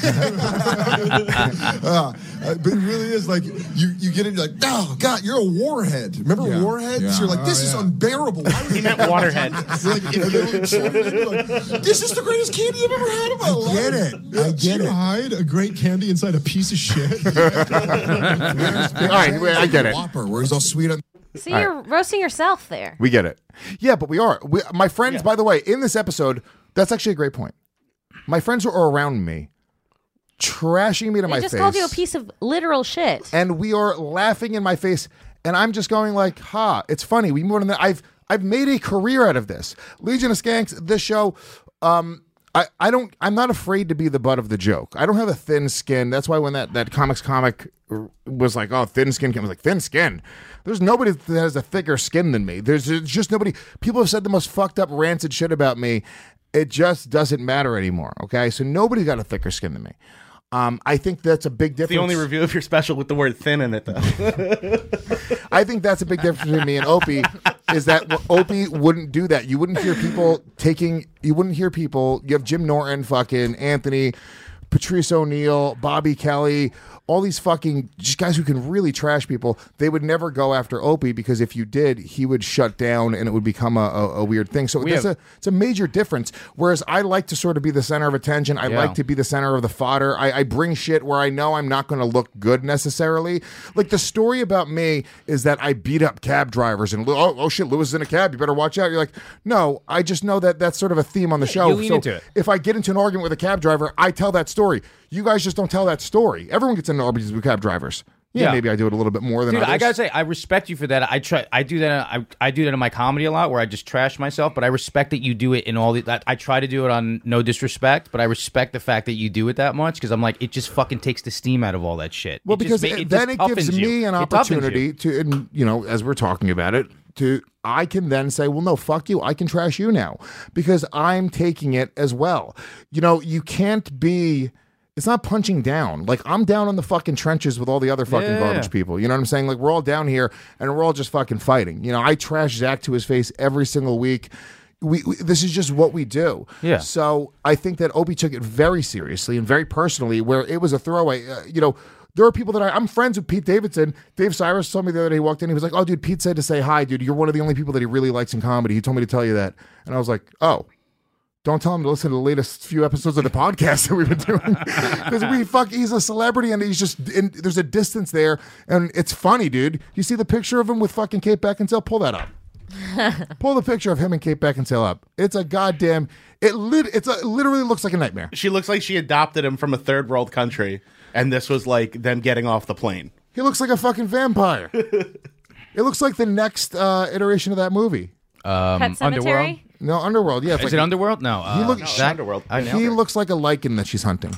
uh, but it really is like you you get it like, oh God, you're a warhead. Remember Yeah. warheads? Yeah. You're like, this Oh, is yeah. unbearable. Why would He meant Waterhead. You're like, if you were children, you're like, this is the greatest candy I've ever had in my life. I get it. I get you it. hide a great candy inside a piece of shit. All right, wait, I get it. Whopper, where he's all sweet on. See, All you're roasting yourself there. We get it. Yeah, but we are. We, my friends, by the way, in this episode, that's actually a great point. My friends are around me, trashing me to They my just face. called you a piece of literal shit. And we are laughing in my face, and I'm just going like, ha, it's funny. We more than that. I've I've made a career out of this. Legion of Skanks, this show, um, I, I don't I'm not afraid to be the butt of the joke. I don't have a thin skin. That's why when that, that comics comic was like, oh, thin skin, I was like, thin skin. There's nobody that has a thicker skin than me. There's, there's just nobody. People have said the most fucked up, rancid shit about me. It just doesn't matter anymore. Okay, so nobody's got a thicker skin than me. Um, I think that's a big difference. The only review of your special with the word thin in it, though. I think that's a big difference between me and Opie is that Opie wouldn't do that. You wouldn't hear people taking, you wouldn't hear people, you have Jim Norton, fucking Anthony, Patrice O'Neill, Bobby Kelly, all these fucking just guys who can really trash people. They would never go after Opie because if you did, he would shut down and it would become a, a, a weird thing. So We that's have- a it's a major difference. Whereas I like to sort of be the center of attention. I Yeah. like to be the center of the fodder. I, I bring shit where I know I'm not going to look good necessarily. Like the story about me is that I beat up cab drivers and oh, oh shit, Lewis is in a cab. You better watch out. You're like, no, I just know that that's sort of a theme on the show. you lean so into it. if I get into an argument with a cab driver, I tell that story. You guys just don't tell that story. Everyone gets into arguments with cab drivers. Yeah, Yeah. maybe I do it a little bit more than Dude, others. I gotta say, I respect you for that. I try, I do that. I, I do that in my comedy a lot, where I just trash myself. But I respect that you do it in all the. That I try to do it on No Disrespect, but I respect the fact that you do it that much because I'm like, it just fucking takes the steam out of all that shit. Well, It just because ma- it- it then just it gives toughens you. me an It toughens you. opportunity to, and you know, as we're talking about it, to I can then say, well, no, fuck you. I can trash you now because I'm taking it as well. You know, you can't be. It's not punching down. Like I'm down in the fucking trenches with all the other fucking Yeah. garbage people. You know what I'm saying? Like we're all down here and we're all just fucking fighting. You know, I trash Zach to his face every single week. We, we this is just what we do. Yeah. So I think that Opie took it very seriously and very personally, where it was a throwaway. Uh, you know, there are people that I, I'm friends with. Pete Davidson. Dave Cyrus told me the other day he walked in. He was like, "Oh, dude, Pete said to say hi, dude. You're one of the only people that he really likes in comedy. He told me to tell you that." And I was like, "Oh." Don't tell him to listen to the latest few episodes of the podcast that we've been doing because we fuck. He's a celebrity and he's just in, there's a distance there and it's funny, dude. You see the picture of him with fucking Kate Beckinsale? Pull that up. Pull the picture of him and Kate Beckinsale up. It's a goddamn. It lit. It's a, it literally looks like a nightmare. She looks like she adopted him from a third world country, and this was like them getting off the plane. He looks like a fucking vampire. It looks like the next uh, iteration of that movie. Um, Pet Cemetery? Underworld? No, Underworld. Yeah, it's Is like, it Underworld? No. Uh, He look- no, she- that- Underworld. I know. He looks like a lichen that she's hunting.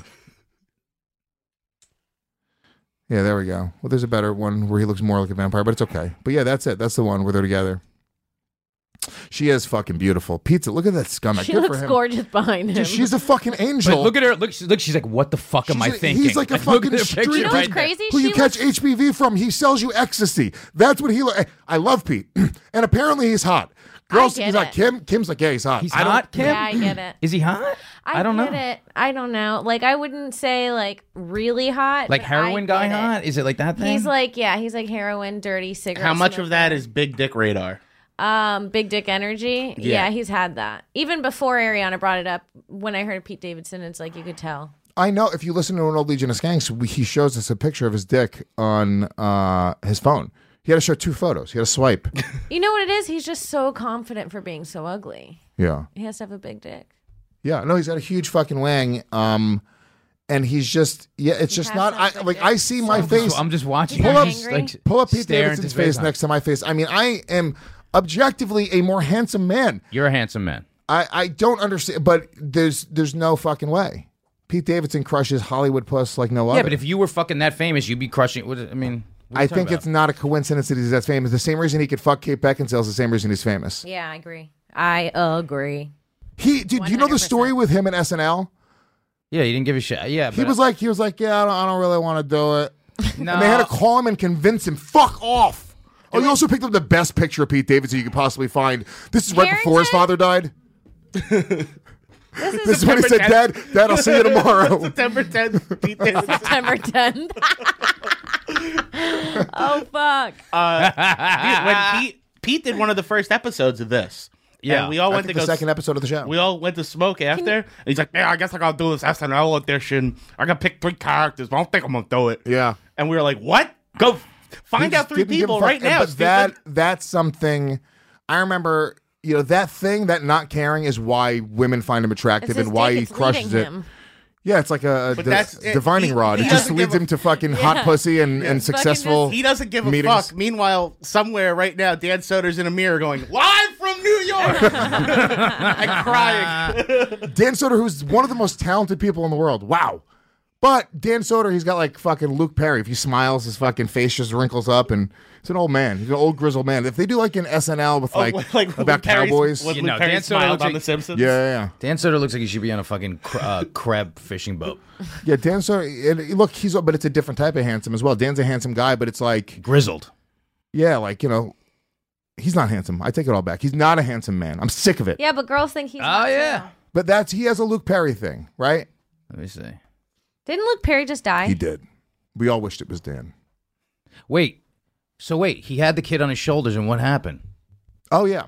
Yeah, there we go. Well, there's a better one where he looks more like a vampire, but it's okay. But yeah, that's it. That's the one where they're together. She is fucking beautiful. Pizza, look at that scumbag. She Good for looks him. gorgeous behind him. She's a fucking angel. But look at her. Look, she- look. She's like, what the fuck am I She's a- thinking? He's like a look fucking at her street picture You know right what's there. crazy? who She you catch looks- H P V from. He sells you ecstasy. That's what he. Lo- I love Pete, and apparently he's hot. Girls, get he's like it. Kim. Kim's like, yeah, he's hot. He's I don't- hot, Kim? Yeah, I get it. Is he hot? I, don't get know. it. I don't know. Like I wouldn't say like really hot. Like but heroin I guy get it. hot? Is it like that thing? He's like yeah, he's like heroin, dirty cigarette. How much smoker. of that is big dick radar? Um, big dick energy. Yeah. Yeah. he's had that. Even before Ariana brought it up, when I heard Pete Davidson, it's like you could tell. I know if you listen to an old Legion of Skanks, we, he shows us a picture of his dick on uh, his phone. He had to show two photos. He had to swipe. You know what it is? He's just so confident for being so ugly. Yeah. He has to have a big dick. Yeah. No, he's got a huge fucking wang. Um, and he's just, yeah, it's just has not, to have I, big like, dick. I see my So face. I'm just watching. Pull him. up- He's, angry? like, Pull up Pete staring Davidson's into his face eyes. next to my face. I mean, I am objectively a more handsome man. You're a handsome man. I, I don't understand, but there's there's no fucking way. Pete Davidson crushes Hollywood puss like no other. Yeah, but if you were fucking that famous, you'd be crushing. What, I mean, what are I you talking think about? it's not a coincidence that he's that famous. The same reason he could fuck Kate Beckinsale is the same reason he's famous. Yeah, I agree. I agree. He, dude, do you know the story with him and S N L? Yeah, he didn't give a shit. Yeah, He but- was like, he was like, yeah, I don't, I don't really want to do it. no. And they had to call him and convince him, fuck off. Oh, you also picked up the best picture of Pete Davidson you could possibly find. This is right before his father died. This This is when he said, Dad, Dad, I'll see you tomorrow. September tenth. Pete Davidson. September tenth. Oh fuck. Uh, dude, when Pete Pete did one of the first episodes of this. Yeah. And we all I went think to the go. second episode of the show. We all went to smoke after. And he's like, "Yeah, I guess I gotta do this S N L audition. I gotta pick three characters, but I don't think I'm gonna do it." Yeah. And we were like, "What? Go Find He just out three didn't give a people fuck. right now, But stupid. that that's something I remember. You know, that thing, that not caring, is why women find him attractive It's his and why dick, he it's crushes leading it. him. Yeah, it's like a, a But di- that's it. divining He- rod. he It just doesn't leads give a- him to fucking hot pussy and, and successful. He doesn't give a meetings. fuck. Meanwhile, somewhere right now, Dan Soder's in a mirror going, live from New York! and crying. Dan Soder, who's one of the most talented people in the world. Wow. But Dan Soder, he's got like fucking Luke Perry. If he smiles, his fucking face just wrinkles up, and he's an old man. He's an old grizzled man. If they do like an S N L with like, Oh, like about Luke Perry's- cowboys, when You Luke know, Perry Dan Soder smiled looks on like- The Simpsons. yeah, yeah, yeah. Dan Soder looks like he should be on a fucking cr- uh, crab fishing boat. Yeah, Dan Soder. And look, he's but it's a different type of handsome as well. Dan's a handsome guy, but it's like Grizzled. yeah, like you know, he's not handsome. I take it all back. He's not a handsome man. I'm sick of it. Yeah, but girls think he's. Oh, hot, yeah. too. But that's he has a Luke Perry thing, right? Let me see. Didn't Luke Perry just die? He did. We all wished it was Dan. Wait. So wait, he had the kid on his shoulders, and what happened? Oh yeah.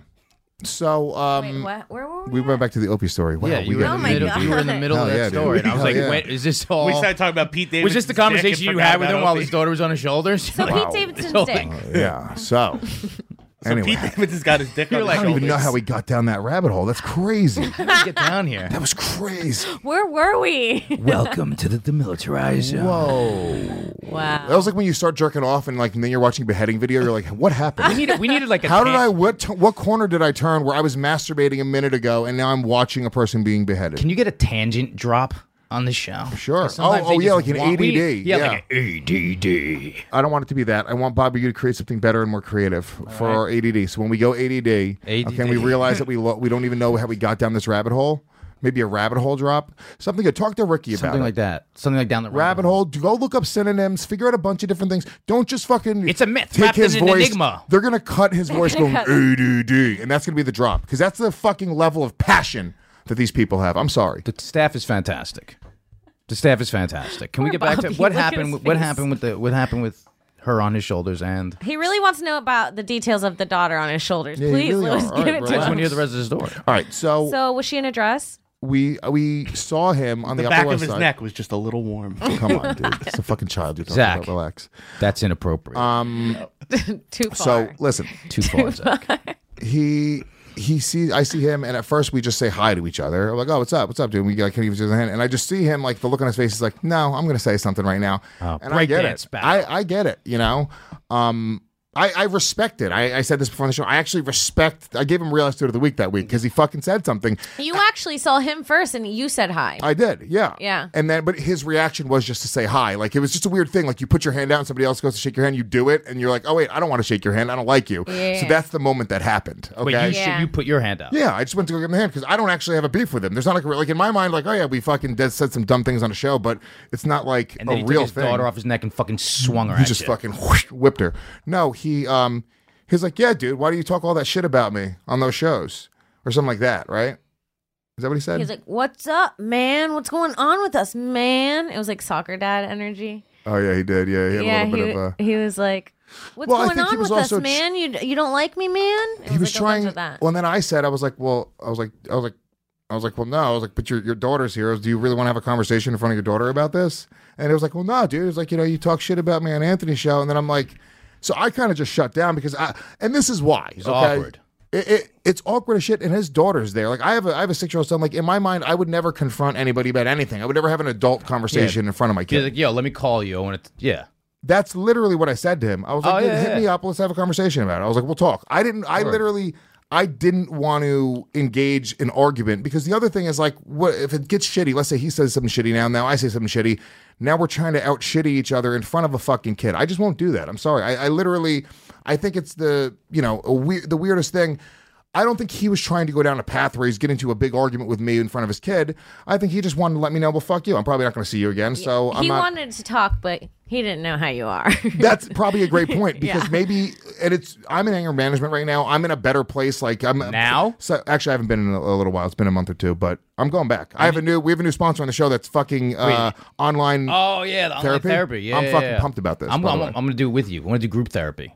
So um, Wait, what? Where were we? we went back to the Opie story. Wow, yeah, we you were, got- in Oh the my middle, you were in the God. middle of Hell that yeah, dude. story, and I was Hell like, yeah. wait, is this all? We started talking about Pete Davidson. was this the conversation you had with him while his daughter was on his shoulders? So Like, Pete wow. Davidson's This whole dick. thing- Yeah. So So anyway, Pete Davidson's got his dick on You're his I don't even know shoulders. how we got down that rabbit hole. That's crazy. How did we get down here? That was crazy. Where were we? Welcome to the demilitarized zone. Whoa. Wow. That was like when you start jerking off and like and then you're watching a beheading video. You're like, what happened? We needed, we needed like a How did tan- I? What? T- what corner did I turn where I was masturbating a minute ago and now I'm watching a person being beheaded? Can you get a tangent drop on the show? Sure. 'Cause sometimes Oh, oh, they yeah, just like an want- we- A D D, Yeah, yeah. like an A D D. I don't want it to be that. I want Bobby to create something better and more creative for our A D D. So when we go A D D, A D D. okay, we realize that we lo- we don't even know how we got down this rabbit hole. Maybe a rabbit hole drop. Something good. Talk to Ricky about Something it. like that. Something like down the Rabbit hole. Do Go look up synonyms. Figure out a bunch of different things. Don't just fucking. It's a myth Take wrapped his in an voice. enigma. They're gonna cut his voice going cut A D D, and that's gonna be the drop because that's the fucking level of passion that these people have. I'm sorry. The staff is fantastic. The staff is fantastic. Can we Poor get back Bobby, to what look at happened? his with- What face. happened with the? What happened with her on his shoulders? And He really wants to know about the details of the daughter on his shoulders. Yeah, you Please, really Louis, are. All give right, it relax. to I just him. want to hear the rest of the story. All right, so, So was she in a dress? we we saw him on the, The Upper back West of his Side. neck was just a little warm. Come on, dude. It's a fucking child. You're talking Zach. about. Relax. That's inappropriate. Um. Too far. So listen, Too far. Zach. he he sees I see him, and at first we just say hi to each other. I'm like, oh, what's up? What's up, dude? We like, can even do the hand, and I just see him like the look on his face is like, no, I'm gonna say something right now, Oh, and I get it. breakdance battle. I I get it. You know. Um. I, I respect it. I, I said this before on the show. I actually respect. I gave him Real Estate of the Week that week because he fucking said something. You actually saw him first, and you said hi. I did, yeah. Yeah. And then, but his reaction was just to say hi. Like, it was just a weird thing. Like, you put your hand out and somebody else goes to shake your hand, you do it, and you're like, oh, wait, I don't want to shake your hand. I don't like you. Yeah. So that's the moment that happened. Okay. Wait, you, Yeah. should, you put your hand out. yeah, I just went to go give him the hand because I don't actually have a beef with him. There's not like, a, like in my mind, like, oh, yeah, we fucking did, said some dumb things on the show, but it's not like And then a he real took his thing. daughter off his neck and fucking swung her He at just you. fucking whoosh, whipped her. No, he, um, he's like, yeah, dude, why do you talk all that shit about me on those shows? Or something like that, right? Is that what he said? He's like, "What's up, man? What's going on with us, man?" It was like soccer dad energy. oh, yeah, he did. Yeah, he had yeah, a little he, bit of a. he was like, "What's Well, I going think he on was with us, also ch- man? You you don't like me, man?" It He was like a bunch trying. of that. Well, and then I said, I was like, well, I was like, I was like, I was like, well, no, I was like, but your your daughter's here. Do you really want to have a conversation in front of your daughter about this? And it was like, well, no, dude. It was like, you know, you talk shit about me on Anthony's show, and then I'm like, so I kind of just shut down because I, and this is why. It's okay? awkward. It, it, it's awkward as shit, and his daughter's there. Like I have a I have a six year old son. Like in my mind, I would never confront anybody about anything. I would never have an adult conversation in front of my He's kid. like, yo, let me call you. I want to. Yeah. That's literally what I said to him. I was like, Oh, "Dude, yeah, hit yeah. me up. Let's have a conversation about it." I was like, we'll talk. I didn't, I Sure. literally, I didn't want to engage in argument because the other thing is like, what if it gets shitty? Let's say he says something shitty now. Now I say something shitty. Now we're trying to out shitty each other in front of a fucking kid. I just won't do that. I'm sorry. I, I literally, I think it's the, you know, a weird, the weirdest thing. I don't think he was trying to go down a path where he's getting into a big argument with me in front of his kid. I think he just wanted to let me know, well, fuck you. I'm probably not going to see you again. So I'm he not. wanted to talk, but he didn't know how you are. That's probably a great point because Yeah. maybe, and it's, I'm in anger management right now. I'm in a better place. Like I'm Now? So actually, I haven't been in a, a little while. It's been a month or two, but I'm going back. I have a new, we have a new sponsor on the show that's fucking uh, online. Oh yeah, the online Therapy? therapy. Yeah, I'm yeah, fucking yeah. pumped about this, I'm, by I'm, the I'm way. going to do it with you. I want to do group therapy.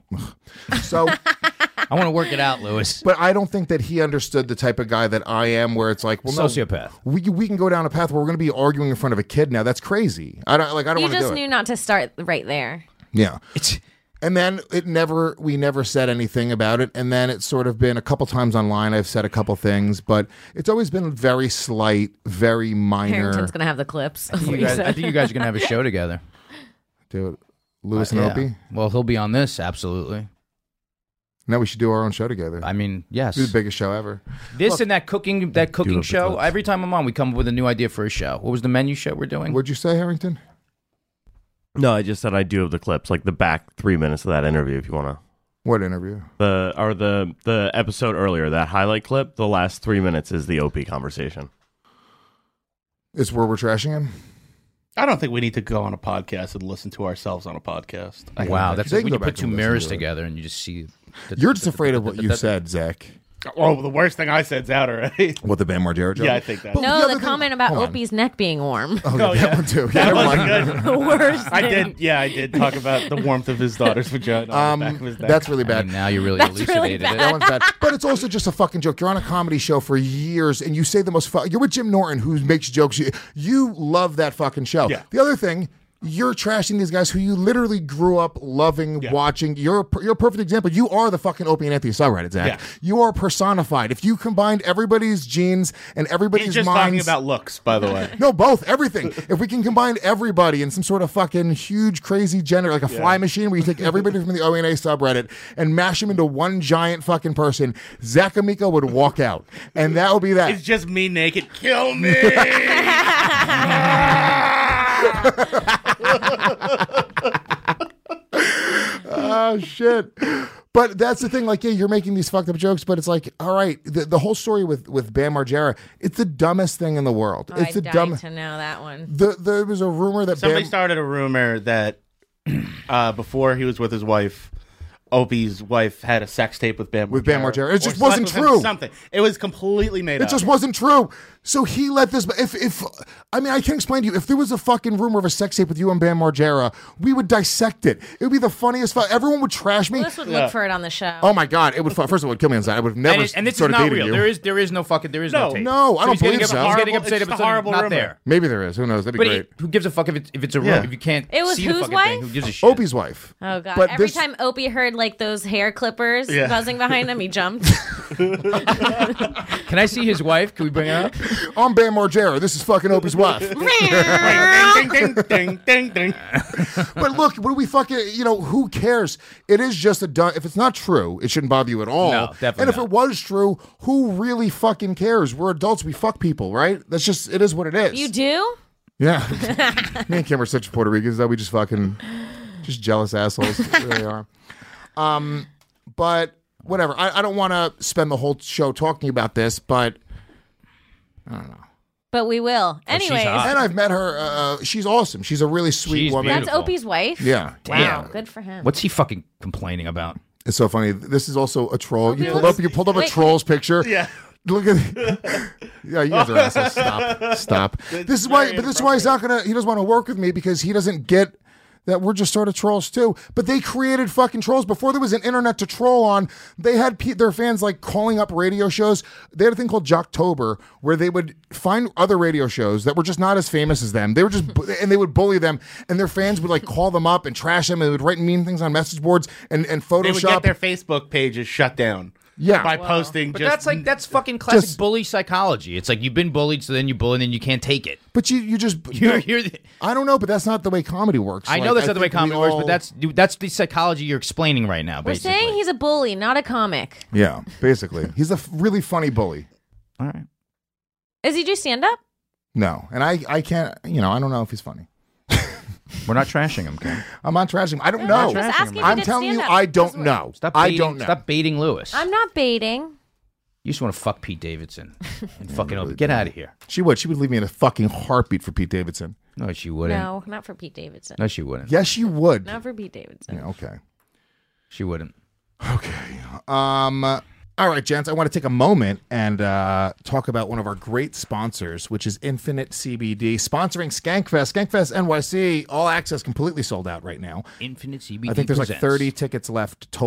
So, I want to work it out, Lewis. but I don't think that he understood the type of guy that I am, where it's like, well, no, Sociopath. We we can go down a path where we're going to be arguing in front of a kid now. That's crazy. I don't like. I don't You want to just do knew it. not to start right there. Yeah. It's And then it never, we never said anything about it. And then it's sort of been a couple times online. I've said a couple things, but it's always been very slight, very minor. Harrington's gonna have the clips. I think, you guys, I think you guys are gonna have a show together. Dude, Lewis Uh, and yeah. Opie. Well, he'll be on this, absolutely. Now we should do our own show together. I mean, yes. Do the biggest show ever. This Look, and that cooking that cooking love the show. clips. Every time I'm on, we come up with a new idea for a show. What was the menu show we're doing? What'd you say, Harrington? No, I just said I do have the clips, like the back three minutes of that interview, if you want to. What interview? The or the the episode earlier, that highlight clip. The last three minutes is the O P conversation. It's where we're trashing him? I don't think we need to go on a podcast and listen to ourselves on a podcast. I Wow, that's They like can when go you back put two and listen mirrors to it. together and you just see. the- You're just the- afraid of the- what the- you the- said, Zach. Oh, the worst thing I said's out already. What, the Bam Margera joke? Yeah, I think that. But No, the the, other thing- comment about hold on. Opie's neck being warm. Oh, Oh, yeah, that yeah. one too. That Yeah, never was mind. good. The worst. I thing. did. Yeah, I did talk about the warmth of his daughter's vagina. On the back of Um, his neck. that's really I bad. mean, now you really That's really elucidated bad. That it. one's bad. But it's also just a fucking joke. You're on a comedy show for years and you say the most fu- You're with Jim Norton, who makes jokes. You, you love that fucking show. Yeah. The other thing, you're trashing these guys who you literally grew up loving, Yeah. watching. You're a, you're a perfect example. You are the fucking Opie and Anthony subreddit, Zach. Yeah. You are personified. If you combined everybody's genes and everybody's He's just minds. talking about looks, by the way. No, both, everything. If we can combine everybody in some sort of fucking huge, crazy gender, like a fly machine, where you take everybody from the O A N A subreddit and mash them into one giant fucking person, Zach Amico would walk out. And that would be that. It's just me naked. Kill me. Oh, shit. But that's the thing, like, yeah, you're making these fucked up jokes, but it's like, all right, the, the whole story with, with Bam Margera, it's the dumbest thing in the world. Oh, it's I the died dumb. to know that one. The, there was a rumor that Somebody Bam. started a rumor that uh, before he was with his wife, Opie's wife had a sex tape with Bam Margera. With Bam Margera. It Or just slept wasn't with him, true. Something. It was completely made It up. just wasn't true. So he let this. If if I mean, I can explain to you. If there was a fucking rumor of a sex tape with you and Bam Margera, we would dissect it. It would be the funniest. Fu- Everyone would trash me. Lewis would Yeah. look for it on the show. Oh my god! It would. fu- First of all, it would kill me inside. I would have never. And, it, and this is started not dating real. you. There is there is no fucking there is no, No. tape. No, I So don't he's getting believe up- so. He's getting Horrible- upset it's if just it's a horrible not rumor. there. Maybe there is. Who knows? That'd be But great. it, who gives a fuck if, it, if it's a Yeah. room? If you can't It was see the whose fucking wife? thing, who gives a shit? Opie's wife. Oh god! But Every this- time Opie heard like those hair clippers Yeah. buzzing behind him, he jumped. Can I see his wife? Can we bring her up? I'm Bam Margera. This is fucking Opie's wife. ding, ding, ding, ding, ding. But look, what do we fucking? You know, who cares? It is just a done. If it's not true, it shouldn't bother you at all. No, definitely And if not. it was true, who really fucking cares? We're adults. We fuck people, right? That's just. It is what it is. You do? Yeah. Me and Kim are such Puerto Ricans that we just fucking just jealous assholes. We really are. Um, but whatever. I, I don't want to spend the whole show talking about this, but I don't know. But we will. Anyways, hot. And I've met her. Uh, she's awesome. She's a really sweet She's woman. that's beautiful. Opie's wife. Yeah. Wow, Damn. good for him. What's he fucking complaining about? It's so funny. This is also a troll. You Opie pulled looks- up. You pulled up a Wait. troll's picture. Yeah. Look at. Yeah, you guys are assholes. Stop. Stop. This is why. very But this is why he's not gonna. He doesn't want to work with me because he doesn't get that we're just sort of trolls too. But they created fucking trolls before there was an internet to troll on. They had pe- their fans like calling up radio shows. They had a thing called Jocktober where they would find other radio shows that were just not as famous as them. They were just bu- and they would bully them, and their fans would like call them up and trash them, and they would write mean things on message boards and and Photoshop. They would get their Facebook pages shut down. Yeah. By posting But just. that's like that's fucking classic Just- bully psychology. It's like you've been bullied, so then you bully, and then you can't take it. But you you just You're, you're the, I don't know, but that's not the way comedy works. I Like, know that's not the way think we comedy works, all- but that's that's the psychology you're explaining right now. We're Basically, saying he's a bully, not a comic. yeah, basically he's a f- really funny bully. all right. Is he do stand up? No, and I I can't you know I don't know if he's funny. We're not trashing him, Ken. I'm not trashing him. I don't I'm know. just asking if he I'm did telling you, stand-up. I don't That's what- know. Stop. I Baiting, don't know. Stop baiting Lewis. I'm not baiting. You just want to fuck Pete Davidson and fucking over. Get out of here. She would. She would leave me in a fucking heartbeat for Pete Davidson. No, she wouldn't. No, not for Pete Davidson. No, she wouldn't. Yes, you would. Not for Pete Davidson. Yeah, okay. She wouldn't. Okay. Um. All right, gents. I want to take a moment and uh, talk about one of our great sponsors, which is Infinite C B D, sponsoring Skankfest. Skankfest N Y C, all access completely sold out right now. Infinite C B D. I think there's like presents. thirty tickets left total.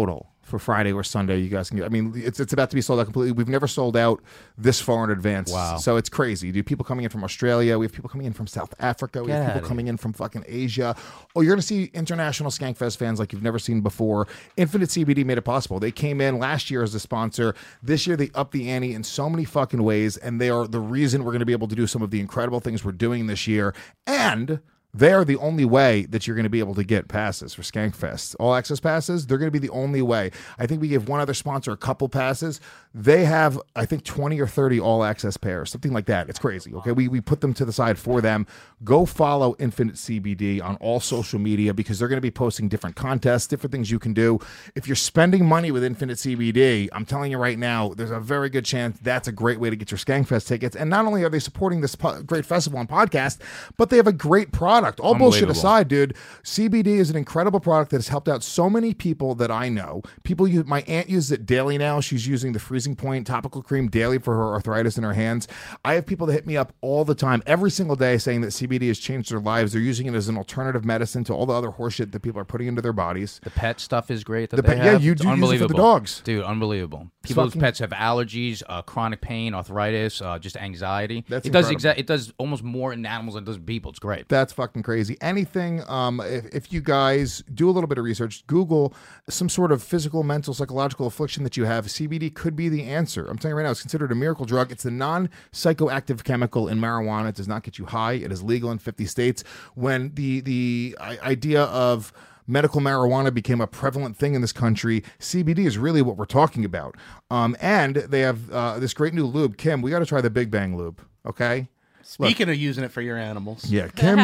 for Friday or Sunday. You guys can get. I mean, it's it's about to be sold out completely. We've never sold out this far in advance. Wow. So it's crazy. Dude, people coming in from Australia. We have people coming in from South Africa. We Get have outta people coming in from fucking Asia. Oh, you're going to see international Skankfest fans like you've never seen before. Infinite C B D made it possible. They came in last year as a sponsor. This year they upped the ante in so many fucking ways, and they are the reason we're going to be able to do some of the incredible things we're doing this year. And they are the only way that you're going to be able to get passes for Skankfest. All access passes, they're going to be the only way. I think we gave one other sponsor a couple passes. They have, I think, twenty or thirty all access pairs, something like that. It's crazy. Okay, we, we put them to the side for them. Go follow Infinite C B D on all social media because they're going to be posting different contests, different things you can do. If you're spending money with Infinite C B D, I'm telling you right now, there's a very good chance that's a great way to get your Skankfest tickets. And not only are they supporting this po- great festival and podcast, but they have a great product. All bullshit aside, dude, C B D is an incredible product that has helped out so many people that I know. People use, my aunt uses it daily now. She's using the Freezing Point topical cream daily for her arthritis in her hands. I have people that hit me up all the time, every single day, saying that C B D has changed their lives. They're using it as an alternative medicine to all the other horseshit that people are putting into their bodies. The pet stuff is great. That the they pet, have. yeah, you It's do use it for unbelievable. the dogs, dude. Unbelievable. People's fucking- pets have allergies, uh, chronic pain, arthritis, uh, just anxiety. That's it does incredible. exa- It does almost more in animals than it does people. It's great. That's fucking crazy. Anything, um, if, if you guys do a little bit of research, Google some sort of physical, mental, psychological affliction that you have, C B D could be the answer. I'm telling you right now, it's considered a miracle drug. It's the non-psychoactive chemical in marijuana. It does not get you high. It is legal in fifty states. When the, the i- idea of medical marijuana became a prevalent thing in this country, C B D is really what we're talking about. Um, and they have uh, this great new lube. Kim, we got to try the Big Bang lube, okay? Speaking of using it for your animals. Yeah, Kim.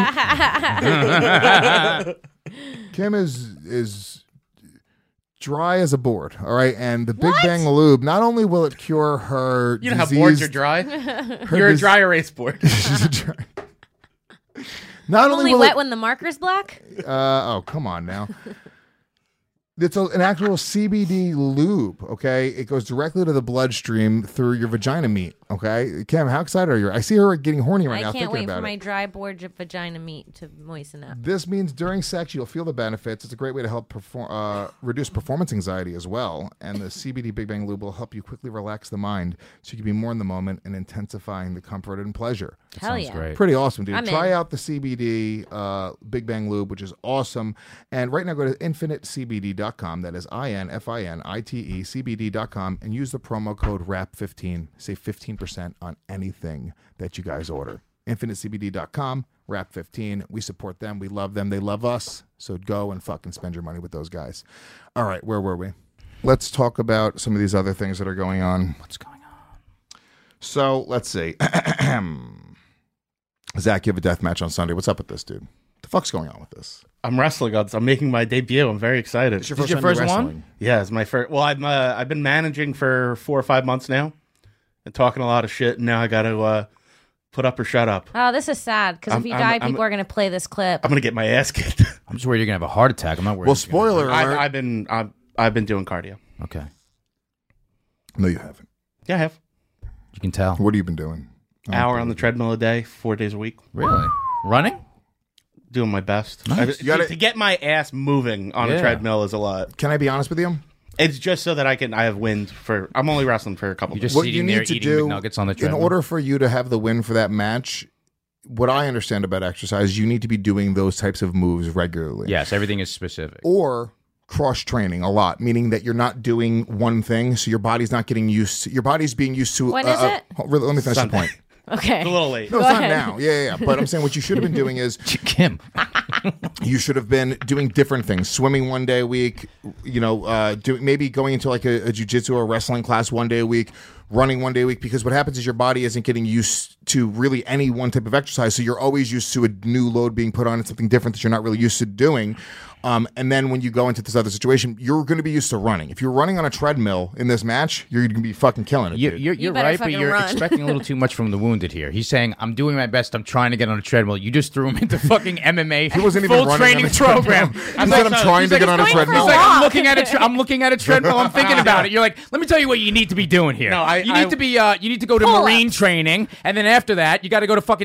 Kim is is dry as a board, all right? And the Big Bang lube, not only will it cure her You know how diseased- boards are dry? her You're a dis- dry erase board. She's a dry- Not I'm only only will wet it, when the marker's black. uh, oh, come on now. It's a, an actual C B D lube, okay? It goes directly to the bloodstream through your vagina meat, okay? Kim, how excited are you? I see her getting horny right I now can't thinking wait about for it. my dry board j- vagina meat to moisten up. This means during sex you'll feel the benefits. It's a great way to help perform, uh, reduce performance anxiety as well. And the C B D Big Bang Lube will help you quickly relax the mind so you can be more in the moment and intensifying the comfort and pleasure. Hell sounds yeah. great. Pretty awesome, dude. I'm Try in. out the C B D uh, Big Bang Lube, which is awesome. And right now go to infinite c b d dot com. That is I N F I N I T E C B D dot com and use the promo code R A P fifteen. Save fifteen percent on anything that you guys order. infinite c b d dot com, R A P fifteen. We support them. We love them. They love us. So go and fucking spend your money with those guys. All right, where were we? Let's talk about some of these other things that are going on. What's going on? So let's see. Zach, you have a death match on Sunday. What's up with this, dude? The fuck's going on with this? I'm wrestling. I'm making my debut. I'm very excited. It's your first, time you're wrestling? Yeah, it's my first. Well, I'm uh, I've been managing for four or five months now, and talking a lot of shit. And now I got to uh, put up or shut up. Oh, this is sad because if I'm- you I'm- die, I'm- people are going to play this clip. I'm gonna get my ass kicked. I'm just worried you're gonna have a heart attack. I'm not worried. Well, it's gonna- spoiler alert. I, I've been I've, I've been doing cardio. Okay, No, you haven't. Yeah, I have. you can tell. What have you been doing? Oh, Hour on the treadmill a day, four days a week. Really? Running? Doing my best. Nice. I- You gotta- to get my ass moving on Yeah. a treadmill is a lot. Can I be honest with you? It's just so that I can I have wind for. I'm only wrestling for a couple. You're Days. just What sitting you there need to eating do McNuggets on the in treadmill. order for you to have the win for that match, what I understand about exercise, you need to be doing those types of moves regularly. Yes, everything is specific. Or cross training a lot, meaning that you're not doing one thing, so your body's not getting used to, your body's being used to. When uh, is uh, it? hold- really, let me finish Sunday. the point. Okay. It's a little late. No, Go it's not ahead. now. Yeah, yeah, yeah. But I'm saying what you should have been doing is Kim. you should have been doing different things. Swimming one day a week, you know, uh, doing maybe going into like a, a jiu-jitsu or wrestling class one day a week, running one day a week, because what happens is your body isn't getting used to really any one type of exercise. So you're always used to a new load being put on and something different that you're not really used to doing. Um, and then when you go into this other situation, you're going to be used to running. If you're running on a treadmill in this match, you're going to be fucking killing it. You're, dude. you're, You you're better right, but fucking you're run. expecting a little too much from the wounded here. He's saying, I'm doing my best. I'm trying to get on a treadmill. You just threw him into fucking M M A. He wasn't even full running training on a treadmill. program. He I'm said, like, I'm trying he's to like, get on a going for a treadmill. He's like, I'm walk. looking at a tre- I'm looking at a treadmill. I'm thinking about it. You're like, let me tell you what you need to be doing here. No, I- you need I- to be uh, you need to go to Pull-ups. marine training, and then after that, you got to go to fucking. What,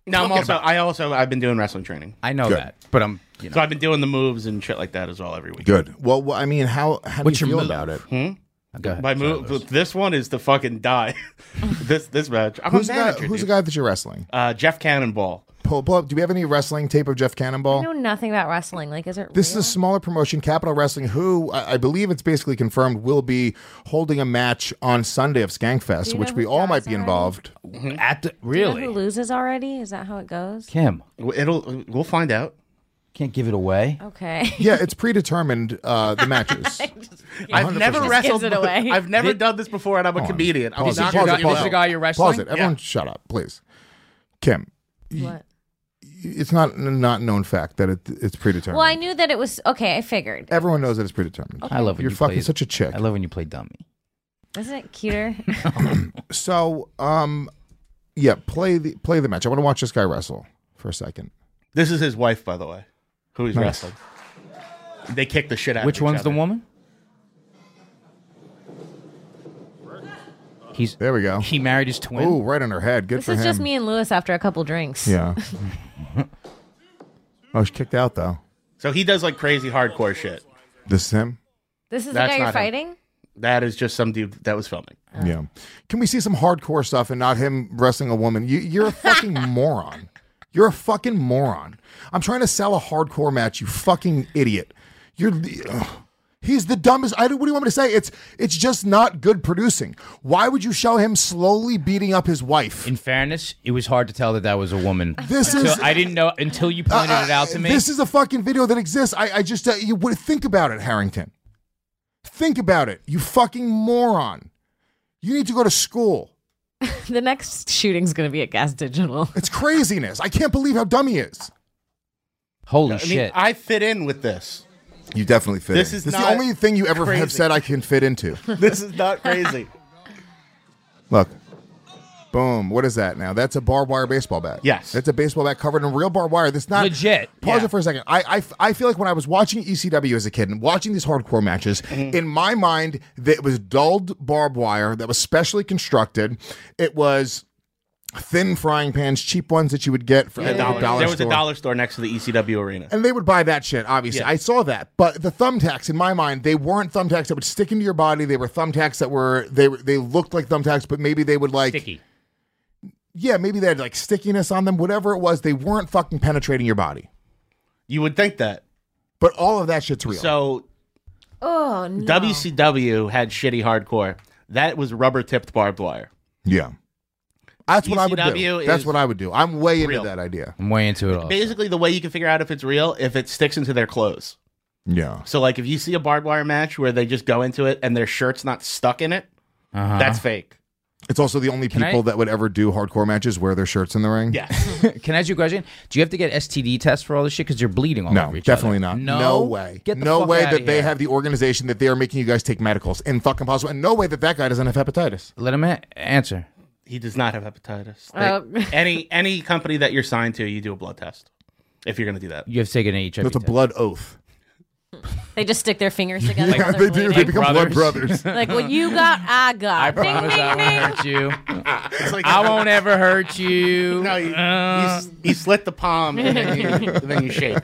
No, I'm talking also. about? I also. I've been doing wrestling training, I know Good. that, but I'm. You know, so I've been doing the moves and shit like that as well every week. Good. Well, well, I mean, how how What's do you your feel move? about it? Hmm? go ahead. My Sorry, move. Lewis. This one is to fucking die. this this match. I'm Who's a the guy? manager. Who's the dude. guy that you're wrestling? Uh, Jeff Cannonball. Pull, pull up. Do we have any wrestling tape of Jeff I Cannonball? know nothing about wrestling. Like, is it This real? is a smaller promotion, Capital Wrestling, who I, I believe it's basically confirmed will be holding a match on Sunday of Skankfest, Do you which know we who all dies might be already? involved. At the, Do you know really, who loses already? Is that how it goes? Kim It'll. We'll find out. can't give it away. Okay. Yeah, it's predetermined, uh, the matches. I've never Just wrestled. gives it away. I've never Did- done this before, and I'm a Hold on. comedian. I'm Pause it, not pause gonna it, do pause This is it. the guy you're wrestling? Pause it. Everyone shut up, please. Kim, What? it's not a not known fact that it, it's predetermined. Well, I knew that it was okay. I figured. Everyone knows that it's predetermined. I love when You're you fucking play, such a chick. I love when you play dummy. Isn't it cuter? So, um, yeah, play the play the match. I want to watch this guy wrestle for a second. This is his wife, by the way, who he's Nice. wrestling. They kick the shit out. Which of each one's other. the woman? He's There we go. he married his twin. Oh, right on her head. Good This for is him. just me and Lewis after a couple drinks. Yeah. Oh, she's kicked out though. So he does like crazy hardcore shit. This is him. This is That's the guy you're not him. fighting. That is just some dude that was filming. Yeah. Can we see some hardcore stuff and not him wrestling a woman? You, you're a fucking moron. You're a fucking moron. I'm trying to sell a hardcore match. You fucking idiot. You're. the- ugh. He's the dumbest. I don't, what do you want me to say? It's it's just not good producing. Why would you show him slowly beating up his wife? In fairness, it was hard to tell that that was a woman. This Until- is- I didn't know until you pointed Uh, it out to me. This is a fucking video that exists. I, I just uh, you would think about it, Harrington. Think about it, you fucking moron. You need to go to school. The next shooting's going to be at Gas Digital. It's craziness. I can't believe how dumb he is. Holy I mean, shit! I fit in with this. You definitely fit This in. is this is not the only thing you ever crazy. have said I can fit into. This is not crazy. Look. Boom. What is that now? That's a barbed wire baseball bat. Yes. That's a baseball bat covered in real barbed wire. That's not Legit, Pause yeah. it for a second. I, I, I feel like when I was watching E C W as a kid and watching these hardcore matches, Mm-hmm. in my mind, that it was dulled barbed wire that was specially constructed. It was thin frying pans, cheap ones that you would get for A at the dollar. dollar There was store. a dollar store next to the E C W arena. And they would buy that shit, obviously. Yeah. I saw that. But the thumbtacks, in my mind, they weren't thumbtacks that would stick into your body. They were thumbtacks that were, they were, they looked like thumbtacks, but maybe they would like, Sticky. yeah, maybe they had like stickiness on them, whatever it was. They weren't fucking penetrating your body. You would think that. But all of that shit's real. So Oh no. W C W had shitty hardcore. That was rubber tipped barbed wire. yeah. That's what I would E C W do. That's is what I would do. I'm way into real. that idea. I'm way into it all. Basically, the way you can figure out if it's real, if it sticks into their clothes. Yeah. So, like, if you see a barbed wire match where they just go into it and their shirt's not stuck in it, Uh-huh. that's fake. It's also the only Can people I- that would ever do hardcore matches wear their shirts in the ring. Yes. Can I ask you a question? Do you have to get S T D tests for all this shit? Because you're bleeding all No, over each definitely other. not. No, No way. Get the no fuck way outta that they here. have the organization that they are making you guys take medicals. And fucking possible. And no way that that guy doesn't have hepatitis. Let him a- answer. He does not have hepatitis. They- Oh. any any company that you're signed to, you do a blood test if you're going to do that. You have to take an H I V That's a test. blood oath. They just stick their fingers together. Yeah, while they they're do. They bleeding. become blood brothers. Like what you got, I got. I Ding, promise ding, I ding. won't hurt you. It's like I won't ever hurt you. No, you, Uh, you, s- you slit the palm and then you, then you shake.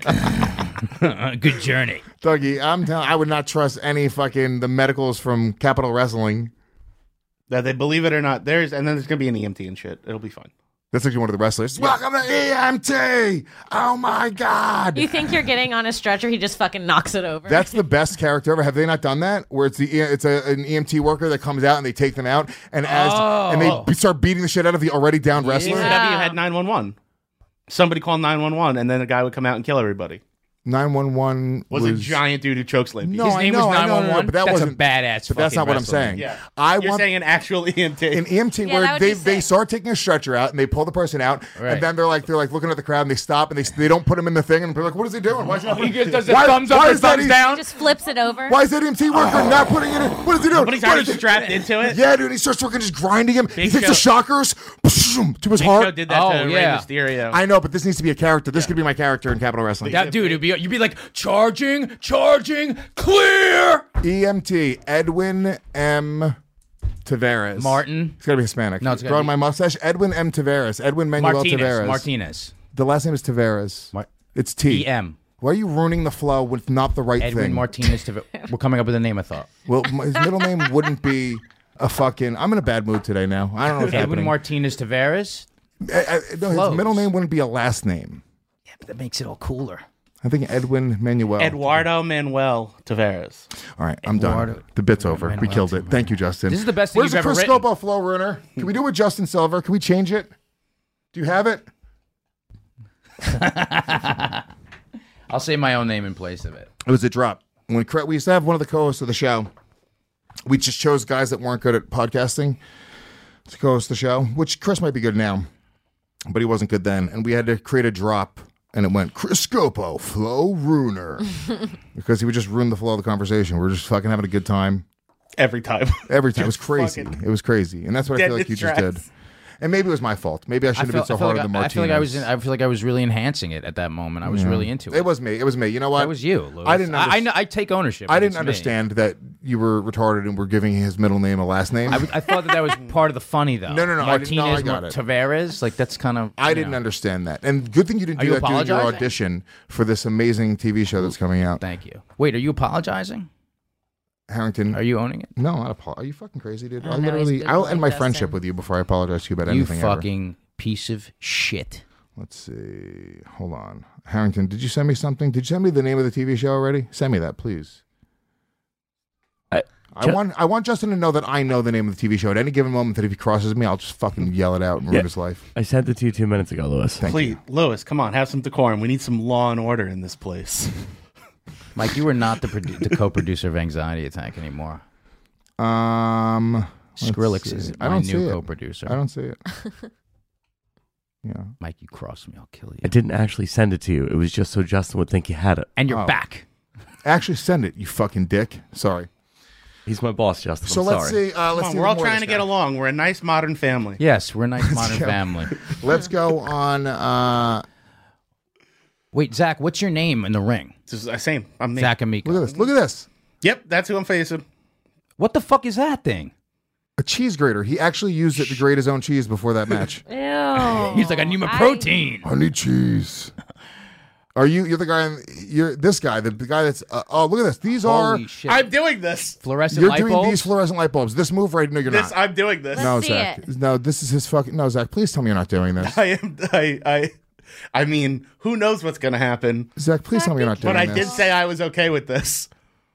good journey. Dougie, I'm telling I would not trust any fucking the medicals from Capital Wrestling. That they believe it or not, there's and then there's gonna be an E M T and shit. It'll be fine. That's actually one of the wrestlers. Welcome to E M T. Oh my God. You think you're getting on a stretcher? He just fucking knocks it over. That's the best character ever. Have they not done that? Where it's the it's a, an E M T worker that comes out and they take them out and as and Oh. they start beating the shit out of the already down E C wrestler. W had nine one one. Somebody called nine one one, and then a guy would come out and kill everybody. nine one one Was, was a giant dude who chokeslammed No, people. His I name know, was I know, no, no, nine one one. but that That's wasn't- a badass. But that's not fucking what I'm wrestler. saying. Yeah, I you're want saying an actual E M T. an E M T Yeah, where that would they, be they sick. start taking a stretcher out and they pull the person out Right. and then they're like they're like looking at the crowd and they stop and they they don't put him in the thing and they're like, what is he doing? Why is he not He putting- just does the Why- thumbs up why or is that thumbs he- down. just flips it over. Why is that E M T worker not putting it in? What is he doing? But he's What already is it? strapped into it. Yeah, dude, he starts fucking just grinding him. he Big takes Show- the shockers to his Big heart. Show did that Oh, to yeah. Rey Mysterio. I know, but this needs to be a character. This could be my character in Capital Wrestling. That dude, it'd be you'd be like charging, charging, clear. E M T, Edwin M. Tavares. Martin. It's got to be Hispanic. No, it's gotta growing be- my mustache. Edwin M. Tavares. Edwin Manuel Martinez. Tavares. Martinez. The last name is Tavares. Mar- it's T. E M. Why are you ruining the flow with not the right Edwin thing? Martinez. Tavares. We're coming up with a name, I thought. Well, my- his middle name wouldn't be a fucking. I'm in a bad mood today. Now I don't know what's Edwin happening. Martinez Tavares. I, I, no, his Flows. middle name wouldn't be a last name. Yeah, but that makes it all cooler. I think Edwin Manuel. Eduardo Manuel Tavares. All right, I'm Eduardo done. The bit's over. Manuel We killed it. Tavares. Thank you, Justin. This is the best thing Where's you've the ever Chris written. Scopo flow ruiner? Can we do it with Justin Silver? Can we change it? Do you have it? I'll say my own name in place of it. It was a drop. When Cre- we used to have one of the co-hosts of the show, we just chose guys that weren't good at podcasting to co-host the show, which Chris might be good now, but he wasn't good then. And we had to create a drop, and it went Chris Scopo, Flow Ruiner, because he would just ruin the flow of the conversation. We were just fucking having a good time. Every time. Every time. It was Just crazy. fucking It was crazy. And that's what I dead feel like in you just tracks. did. And maybe it was my fault. Maybe I should have been so I feel hard like on the I, I Martinez. feel like I was. In, I feel like I was really enhancing it at that moment. I was Yeah. really into it. It was me. It was me. You know what? That was you, Louis. I didn't. I, I, Under- know, I take ownership. I It's didn't me. understand that you were retarded and were giving his middle name a last name. I, w- I thought that that was part of the funny, though. No, no, no, I didn't- Martinez, no, I got Mar- it. Tavares, like that's kind of. I you didn't know. understand that. And good thing you didn't Are do you that during your apologizing? audition for this amazing T V show that's coming out. Thank you. Wait, are you apologizing? Harrington. Are you owning it? No, not apologize. Are you fucking crazy, dude? I I'll know, he's literally, good I'll like end my Justin. friendship with you before I apologize to you about You anything ever. fucking piece of shit. Let's see. Hold on. Harrington, did you send me something? Did you send me the name of the T V show already? Send me that, please. I, I want I want Justin to know that I know the name of the T V show at any given moment, that if he crosses me, I'll just fucking yell it out and ruin Yeah. his life. I sent it to you two minutes ago, Lewis. Thank Please, you. Lewis, come on, have some decorum. We need some law and order in this place. Mike, you are not the produ- the co-producer of Anxiety Attack anymore. Um, let's Skrillex see. is I my don't new see it. co-producer. I don't see it. Yeah. Mike, you cross me, I'll kill you. I didn't actually send it to you. It was just so Justin would think you had it. And you're Oh. back. Actually, send it, you fucking dick. Sorry. He's my boss, Justin. So I'm let's sorry. see. Uh, let's Come on, see we're all more of trying this to get guy. along. We're a nice modern family. Yes, we're a nice modern go. family. Let's go on. Uh, Wait, Zach, what's your name in the ring? This is the same. I'm me. Zach Amico. look at this. Look at this. Yep, that's who I'm facing. What the fuck is that thing? A cheese grater. He actually used it to grate his own cheese before that match. Ew. He's like, I need my I- protein. I need cheese. Are you? You're the guy. You're this guy. The, the guy that's. Uh, oh, look at this. These are. Holy shit. I'm doing this. Fluorescent You're light doing bulbs? these fluorescent light bulbs. This move right? No, you're This not. I'm doing this. Let's no, see Zach. it. No, this is his fucking. No, Zach. Please tell me you're not doing this. I am. I. I. I mean, who knows what's going to happen? Zach, please tell me you're not doing But I this. did say I was okay with this.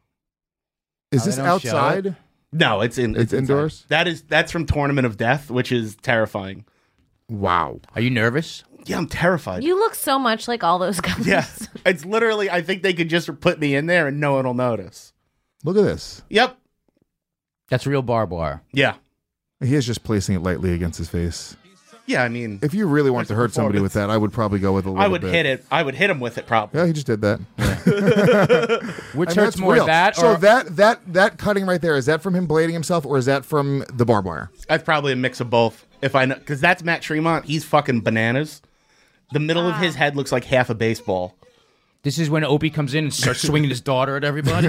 Is Oh, this they don't show outside? No, it's in. It's inside. indoors? That is. That's from Tournament of Death, which is terrifying. Wow. Are you nervous? Yeah, I'm terrified. You look so much like all those guys. Yeah, it's literally. I think they could just put me in there and no one will notice. Look at this. Yep. That's real barbed wire. Yeah. He is just placing it lightly against his face. Yeah. I mean, If you really want There's to a hurt somebody with performance. that, I would probably go with a little I would bit. hit it. I would hit him with it probably. Yeah, he just did that. Which And hurts that's more, real. that so or that that that cutting right there, is that from him blading himself or is that from the barbed wire? That's probably a mix of both. If I know, because that's Matt Tremont. He's fucking bananas. The middle of his head looks like half a baseball. this is when Opie comes in and starts swinging his daughter at everybody?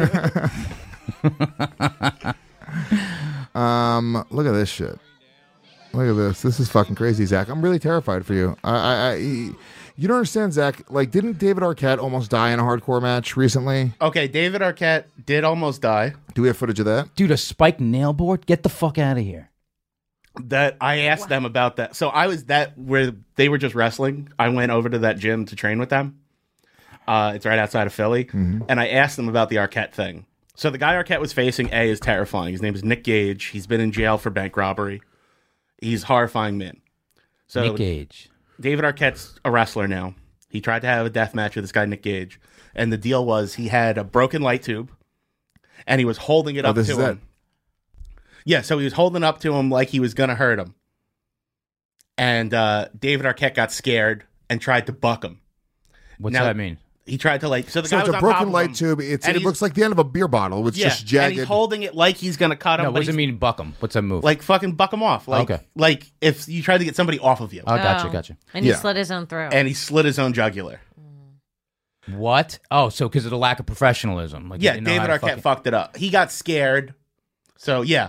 Um, look at this shit. Look at this. This is fucking crazy, Zach. I'm really terrified for you. I, I, I you don't understand, Zach. Like, didn't David Arquette almost die in a hardcore match recently? Okay, David Arquette did almost die. Do we have footage of that? Dude, a spiked nail board? Get the fuck out of here. That I asked them about that. So I was that where they were just wrestling. I went over to that gym to train with them. Uh, it's right outside of Philly, and I asked them about the Arquette thing. So the guy Arquette was facing, A, is terrifying. His name is Nick Gage. He's been in jail for bank robbery. He's a horrifying man. So Nick Gage. David Arquette's a wrestler now. He tried to have a death match with this guy, Nick Gage. And the deal was he had a broken light tube, and he was holding it Oh, up this to is him. Yeah, so he was holding up to him like he was going to hurt him. And uh, David Arquette got scared and tried to buck him. What's Now- that mean? He tried to, like, so the So guy it's was a on top broken of light him, tube. It's, and it he's- looks like the end of a beer bottle. It's yeah, just jagged. and he's holding it like he's going to cut him. No, but what does it he's- mean buck him? What's that move? Like, fucking buck him off. Like, Okay. like if you tried to get somebody off of you. oh, gotcha, Oh. gotcha. And he Yeah. slit his own throat. And he slit his own jugular. What? Oh, so because of the lack of professionalism. Like, he Yeah, didn't know David how Arquette to fucking- fucked it up. He got scared. So, yeah.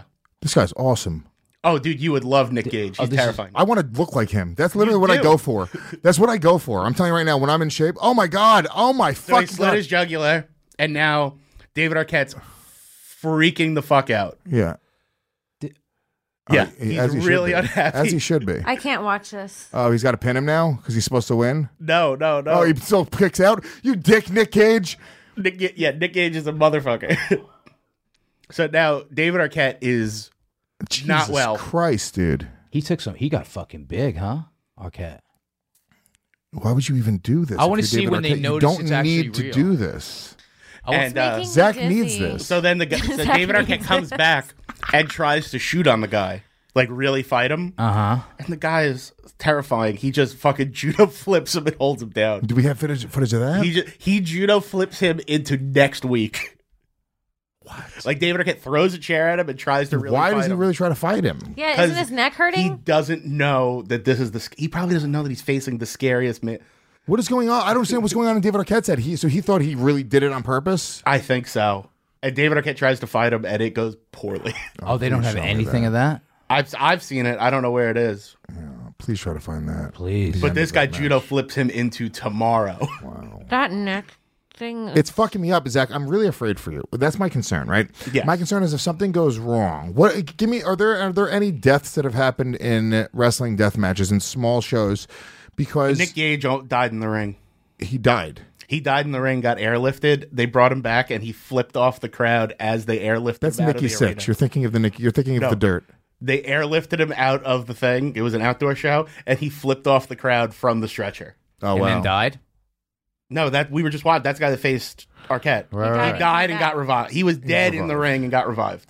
This guy's awesome. Oh, dude, you would love Nick Gage. He's this is- terrifying. I want to look like him. That's literally You what I do. go for. That's what I go for. I'm telling you right now, when I'm in shape, oh my God. Oh my So he fucking slit God. his jugular, and now David Arquette's freaking the fuck out. Yeah. Yeah, Uh, he's as he should really be. unhappy. As he should be. I can't watch this. Oh, he's got to pin him now because he's supposed to win? No, no, no. Oh, he still kicks out? You dick, Nick Cage. Nick, Ga- yeah, Nick Gage is a motherfucker. So now David Arquette is not Jesus well. Christ, dude. He took some. He got fucking big, huh? Arquette. Why would you even do this? I if wanna you're see David when they Arquette? notice You don't it's actually need to real. do this. And uh, making me Zach dizzy. needs this. so then the guy, so Zach David Arquette needs comes it. back and tries to shoot on the guy, like really fight him. Uh huh. And the guy is terrifying. He just fucking judo flips him and holds him down. Do we have footage, footage of that? He just, he judo flips him into next week. What? Like David Arquette throws a chair at him and tries to really. Why fight does he him. really try to fight him? Yeah, 'Cause isn't his neck He hurting? doesn't know that this is the. He probably doesn't know that he's facing the scariest man. What is going on? I don't understand what's going on in David Arquette's head. He, so he thought he really did it on purpose? I think so. And David Arquette tries to fight him, and it goes poorly. Oh, they don't please have show me anything that. of that. I've I've seen it. I don't know where it is. Please try to find that. Please. But end this of guy that judo match. flips him into tomorrow. That neck thing. It's fucking me up, Zach. I'm really afraid for you. That's my concern, right? Yes. My concern is if something goes wrong. What? Give me. Are there are there any deaths that have happened in wrestling death matches in small shows? Because Nick Gage o- died in the ring. he died. He died in the ring, got airlifted. They brought him back, and he flipped off the crowd as they airlifted That's him out Nikki of the arena. Six. You're thinking of the Nick. You're thinking of No. the dirt. They airlifted him out of the thing. It was an outdoor show, and he flipped off the crowd from the stretcher. Oh and wow. then died. No, that we were just watching. That's the guy that faced Arquette. Right, died. He right. died and got revived. He was dead in the ring and got revived.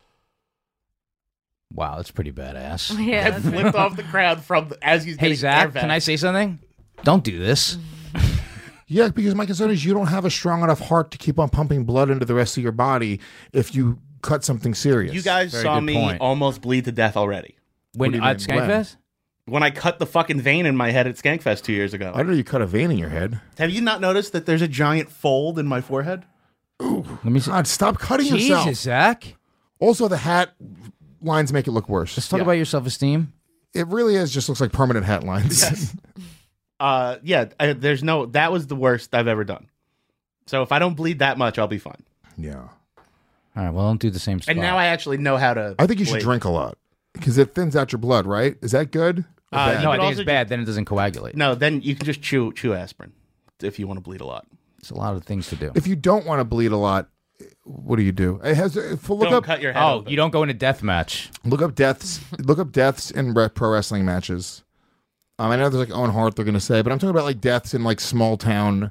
Wow, that's pretty badass. Yeah. And flipped off the crowd from the, as he's Hey getting Zach, airbagged. can I say something? Don't do this. Yeah, because my concern is you don't have a strong enough heart to keep on pumping blood into the rest of your body if you cut something serious. You guys Very saw good me point. almost bleed to death already. When do you at mean, when? Skankfest? When I cut the fucking vein in my head at Skankfest two years ago. I know you cut a vein in your head. Have you not noticed that there's a giant fold in my forehead? Let me see. God, stop cutting Jesus, yourself. Zach. Also, the hat lines make it look worse. Let's talk Yeah. about your self-esteem. It really is just looks like permanent hat lines. Yes. Uh, yeah, I, there's no, that was the worst I've ever done. So if I don't bleed that much, I'll be fine. yeah. All right, well, don't do the same spot. And now I actually know how to. I think you should bleed. drink a lot because it thins out your blood, right? Is that good? or Uh, bad? no, you I could think also it's bad. Then it doesn't coagulate. No, then you can just chew chew aspirin if you want to bleed a lot. It's a lot of things to do. If you don't want to bleed a lot, what do you do? It has if- look Don't up cut your head. Oh, open. you don't go in a death match. look up deaths. Look up deaths in re- pro wrestling matches. Um, I know there's like Owen Hart they're gonna say, but I'm talking about like deaths in like small town.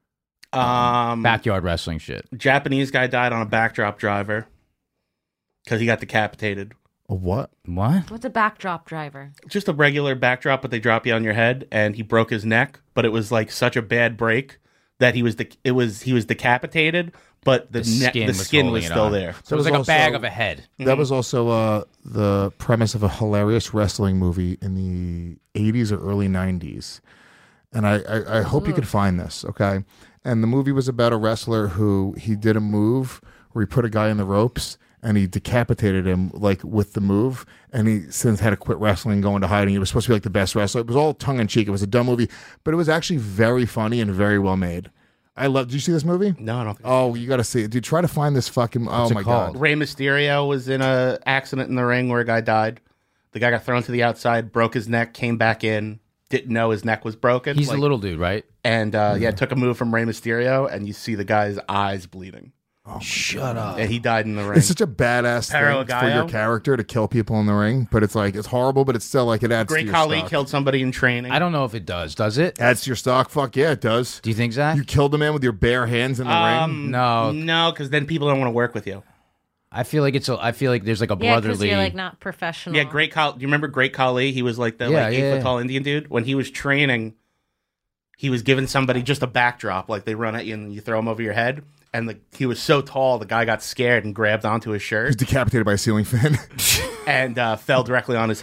Um, Backyard wrestling shit. Japanese guy died on a backdrop driver because he got decapitated. A what? What? What's a backdrop driver? Just a regular backdrop, but they drop you on your head, and he broke his neck. But it was like such a bad break that he was de- it was he was decapitated, but the, The ne- skin the was skin holding was it still on. there. So it was was like a bag also- of a head. That was also uh, the premise of a hilarious wrestling movie in the eighties or early nineties. And I, I, I hope you could find this, okay? And the movie was about a wrestler who he did a move where he put a guy in the ropes and he decapitated him like with the move. And he since had to quit wrestling, go into hiding. He was supposed to be like the best wrestler. It was all tongue in cheek. It was a dumb movie, but it was actually very funny and very well made. I love. Did you see this movie? No, I don't think. Oh, you got to see it, dude. Try to find this fucking. What's oh it my called? god. Rey Mysterio was in a accident in the ring where a guy died. The guy got thrown to the outside, broke his neck, came back in, didn't know his neck was broken. He's like- the little dude, right? and uh, yeah, took a move from Rey Mysterio, and you see the guy's eyes bleeding, Shut up. and he died in the ring. It's such a badass Pero thing for your Gallo? character to kill people in the ring, but it's like it's horrible, but it's still like it adds to Great your Khali stock. killed somebody in training. I don't know if it does. Does it? Adds to your stock. Fuck yeah, it does. Do you think, Zach? You killed a man with your bare hands in the ring. um, No. no, because then people don't want to work with you. I feel like it's. A, I feel like there's like a Yeah, because brotherly. you're like not professional. Yeah, Great Khali. Do you remember Great Khali? He was like the Yeah, like eight yeah, foot yeah. tall Indian dude. When he was training, he was giving somebody just a backdrop, like they run at you and you throw him over your head. And the, he was so tall, the guy got scared and grabbed onto his He's shirt decapitated by a ceiling fan. and uh, fell directly on his head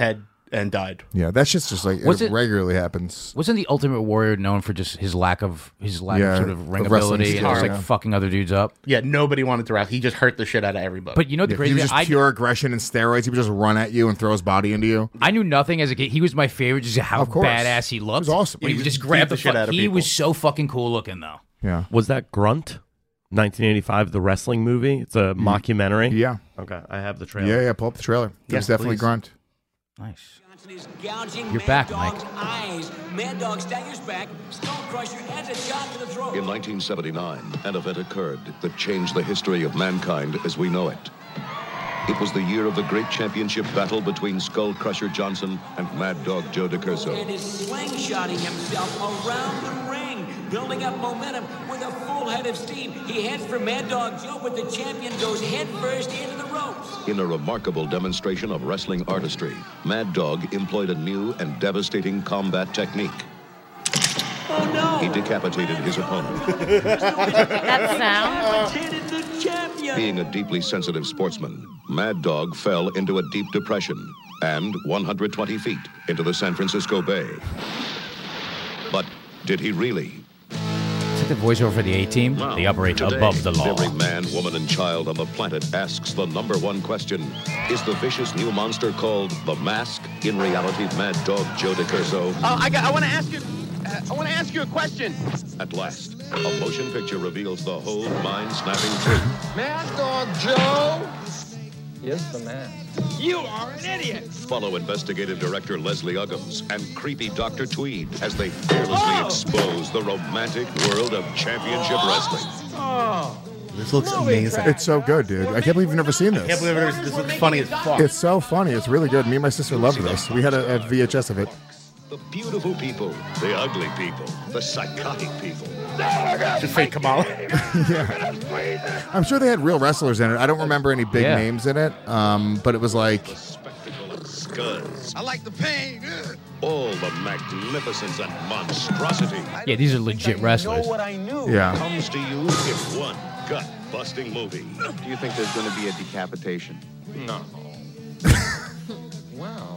and died. Yeah, that shit's just like Was it, it- regularly happens. Wasn't the Ultimate Warrior known for just his lack of his lack Yeah, of sort of ring of wrestling ability and skill, just like yeah. fucking other dudes up? Yeah, nobody wanted to wrestle. He just hurt the shit out of everybody. But you know the Yeah, he crazy was thing? just I, pure aggression and steroids. He would just run at you and throw his body into you. I knew nothing as a kid. He was my favorite, just how Of course. badass he looked. He was awesome. When he He would just just grab beat the, the shit fuck- out of He people. was so fucking cool looking though. Yeah. Was that Grunt? nineteen eighty-five, the wrestling movie. It's a mockumentary. Yeah. Okay, I have the trailer. Yeah, yeah. Pull up the trailer. It Yes, was definitely please. Grunt. Nice. Is gouging You're Mad back, Dog's Mike. eyes. Mad Dog staggers back. Stone Crusher adds a shot to the throat. In nineteen seventy-nine, an event occurred that changed the history of mankind as we know it. It was the year of the great championship battle between Skull Crusher Johnson and Mad Dog Joe DiCurso. And is slingshotting himself around the ring, building up momentum with a full head of steam. He heads for Mad Dog Joe, but the champion goes head first into the ropes. In a remarkable demonstration of wrestling artistry, Mad Dog employed a new and devastating combat technique. Oh no! He decapitated his opponent. That sound. Decapitated the champion. Being a deeply sensitive sportsman, Mad Dog fell into a deep depression and one hundred twenty feet into the San Francisco Bay. But did he really? Is it the voiceover for the A-Team? Well, They operate today, above the law. Every man, woman, and child on the planet asks the number one question. Is the vicious new monster called The Mask in reality Mad Dog Joe DiCurso? Oh, I got. I want to ask you. Uh, I want to ask you a question. At last, a motion picture reveals the whole mind-snapping truth. Mad Dog Joe. Yes, the man. You are an idiot. Follow investigative director Leslie Uggams and creepy Doctor Tweed as they fearlessly Oh! expose the romantic world of championship wrestling. Oh. This looks amazing. It's so good, dude. I can't believe you've never seen this. I can't believe it. This looks funny as fuck. It's so funny. It's really good. Me and my sister loved this. We had a, a V H S of it. The beautiful people, the ugly people, the psychotic people. Just fake Kamala. Yeah. I'm sure they had real wrestlers in it. I don't remember any big Yeah. names in it, um, but it was like, Spectacle of scuds. I like the pain. All the magnificence and monstrosity Yeah, these are legit wrestlers. Know what I knew. yeah. comes to you in one gut-busting movie. Do you think there's going to be a decapitation? No. Wow.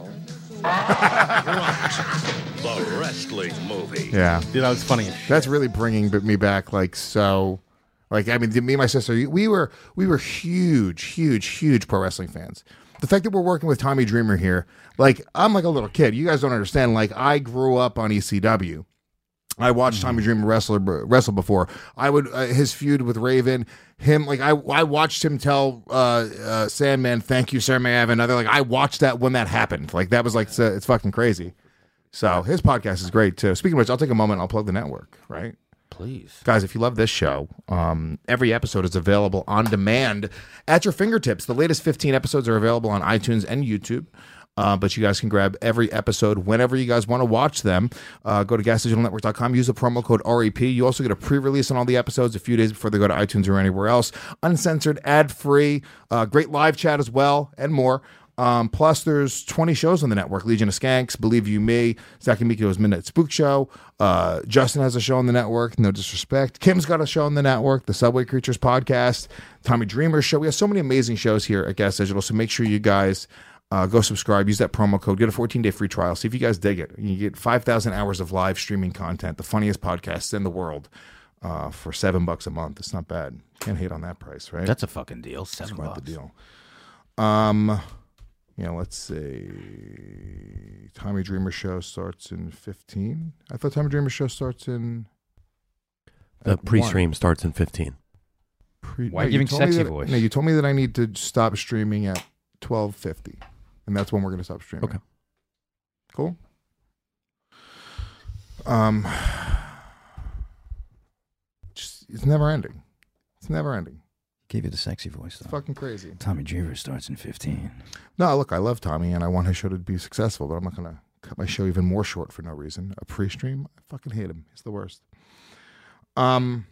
The wrestling movie. Yeah. Dude, that was funny as shit. That's really bringing b- me back, like, so, like, I mean, me and my sister, we were, we were huge, huge, huge pro wrestling fans. The fact that we're working with Tommy Dreamer here, like, I'm like a little kid. You guys don't understand. Like, I grew up on E C W. I watched Tommy Dreamer wrestle wrestle before. I would uh, his feud with Raven, him like I I watched him tell uh, uh, Sandman, "Thank you, sir. May I have another?" Like I watched that when that happened. Like that was like it's, uh, it's fucking crazy. So his podcast is great too. Speaking of which, I'll take a moment. I'll plug the network. Right, Please. guys. If you love this show, um, every episode is available on demand at your fingertips. The latest fifteen episodes are available on iTunes and YouTube. Uh, but you guys can grab every episode whenever you guys want to watch them. Uh, go to gas digital network dot com. Use the promo code R E P. You also get a pre-release on all the episodes a few days before they go to iTunes or anywhere else. Uncensored, ad-free, uh, great live chat as well, and more. Um, plus, there's twenty shows on the network. Legion of Skanks, Believe You Me, Zach and Mikio's Midnight Spook Show. Uh, Justin has a show on the network, no disrespect. Kim's got a show on the network, the Subway Creatures podcast, Tommy Dreamer's show. We have so many amazing shows here at Gas Digital, so make sure you guys... Uh, go subscribe, use that promo code, get a fourteen-day free trial. See if you guys dig it. You get five thousand hours of live streaming content, the funniest podcasts in the world uh, for seven bucks a month. It's not bad. Can't hate on that price, right? That's a fucking deal. Seven That's quite bucks. the deal. Um, you know, let's see. Tommy Dreamer show starts in fifteen. I thought Tommy Dreamer show starts in... The at pre-stream one. starts in fifteen. Pre- Why no, you giving told me sexy that- voice? No, you told me that I need to stop streaming at twelve fifty. And that's when we're going to stop streaming. Okay. Cool. Um, just, it's never ending. It's never ending. Gave you the sexy voice, It's though. fucking crazy. Tommy Dreamer starts in fifteen. No, look, I love Tommy and I want his show to be successful, but I'm not going to cut my show even more short for no reason. A pre-stream, I fucking hate him. He's the worst. Um.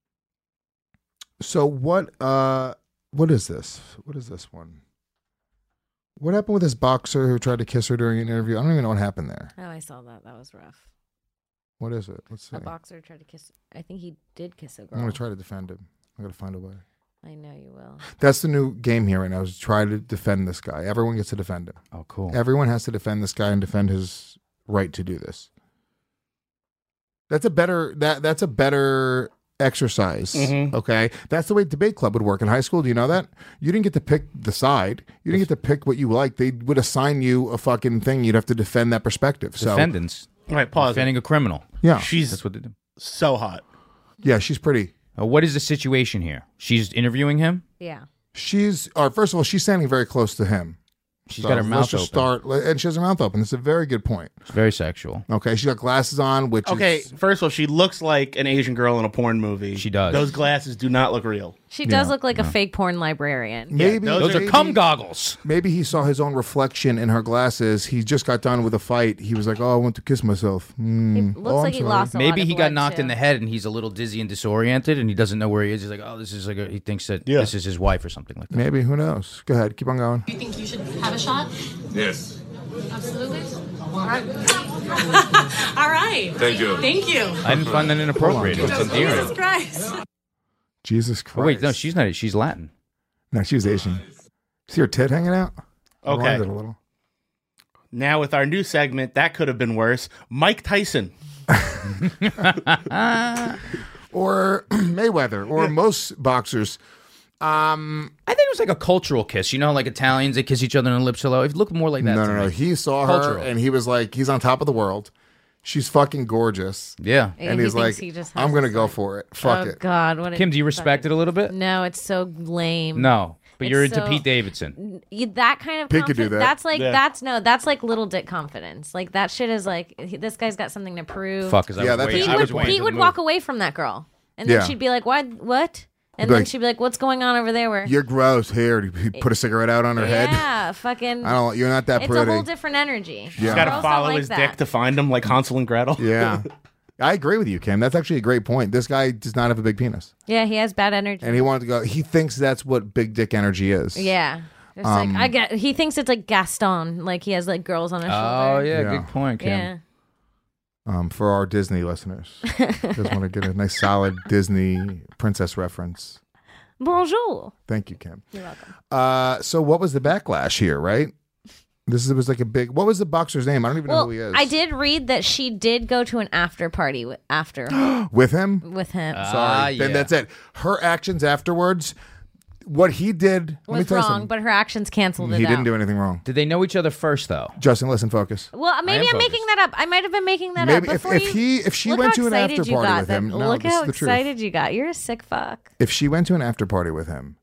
So what? Uh, what is this? What is this one? What happened with this boxer who tried to kiss her during an interview? I don't even know what happened there. Oh, I saw that. That was rough. What is it? Let's see. A boxer tried to kiss. I think he did kiss a I'm girl. going to try to defend him. I'm going to find a way. I know you will. That's the new game here right now, is try to defend this guy. Everyone gets to defend him. Oh, cool. Everyone has to defend this guy and defend his right to do this. That's a better that that's a better exercise. Mhm. Okay? That's the way debate club would work in high school. Do you know that? You didn't get to pick the side. You didn't get to pick what you like. They would assign you a fucking thing. You'd have to defend that perspective. So Defendants. Right, pause. Defending a criminal. Yeah. She's That's what they do. so hot. Yeah, she's pretty. Uh, what is the situation here? She's interviewing him? Yeah. She's uh, first of all, she's standing very close to him. She's So got her let's mouth just open. start, and she has her mouth open. It's a very good point. It's very sexual. Okay, she got glasses on, which Okay, is first of all, she looks like an Asian girl in a porn movie. She does. Those glasses do not look real. She does Yeah. look like a fake porn librarian. maybe Those are maybe- cum goggles. Maybe he saw his own reflection in her glasses. He just got done with a fight. He was like, "Oh, I want to kiss myself." Mm. looks oh, I'm like he sorry. lost a lot Maybe of he got blood, knocked too. in the head and he's a little dizzy and disoriented and he doesn't know where he is. He's like, oh, this is like a, he thinks that Yeah. this is his wife or something like that. Maybe, who knows? Go ahead, keep on going. You think you should have a shot? Yes. Absolutely. All right. All right. Thank you. Thank you. I didn't find that inappropriate. It's endearing. Jesus Christ. Jesus Christ! Oh, wait, no, she's not. She's Latin. no, she was Asian. See her tit hanging out? I Okay. wanted it a little. Now with our new segment, that could have been worse. Mike Tyson. Or Mayweather, or most boxers. Um, I think it was like a cultural kiss. You know, like Italians, they kiss each other on the lips hello. It looked more like that. no, to no, no. me. He saw Cultural. her, and he was like, he's on top of the world. She's fucking gorgeous. Yeah. Yeah, And he he's thinks like, he just has I'm going to this, go like- for it. Fuck oh, it. God. What a Kim, do you respect it a little bit? No, it's so lame. No, but It's you're into so- Pete Davidson. You- that kind of Pete could do confidence, that. that's like Yeah. that's no that's like little dick confidence. Like that shit is like he- this guy's got something to prove. Fuck, because I Yeah, was that's waiting. Pete I would, was waiting Pete for the would move. walk away from that girl, and then Yeah. she'd be like, "What? What?" And He'd be then like, she'd be like, "What's going on over there?" Where You're gross. Here, he put a cigarette out on her head. yeah, fucking. I don't. You're not that It's pretty. a whole different energy. Yeah. He's got to Girls don't follow like his that. dick to find him, like Hansel and Gretel. Yeah. I agree with you, Kim. That's actually a great point. This guy does not have a big penis. Yeah, he has bad energy. And he wanted to go, he thinks that's what big dick energy is. yeah. It's Um, like I get. He thinks it's like Gaston, like he has like girls on his Oh, shoulder. yeah, Yeah. good point, Kim. Yeah. Um, for our Disney listeners. Just want to get a nice solid Disney princess reference. Bonjour. Thank you, Kim. You're welcome. Uh, so what was the backlash here, right? This is, was like a big, what was the boxer's name? I don't even know Well, who he is. I did read that she did go to an after party w- after With him? with him. Ah, Sorry. Then yeah. that's it. Her actions afterwards, what he did, let me was tell you wrong, something. but her actions canceled it He out. didn't do anything wrong. Did they know each other first, though? Justin, listen, focus. Well, maybe am I'm making that up. I might have been making that Maybe up. if, Before if you, he if she look went how to an excited after you party got with that- him, no, look this how is the truth. excited you got. You're a sick fuck. If she went to an after party with him,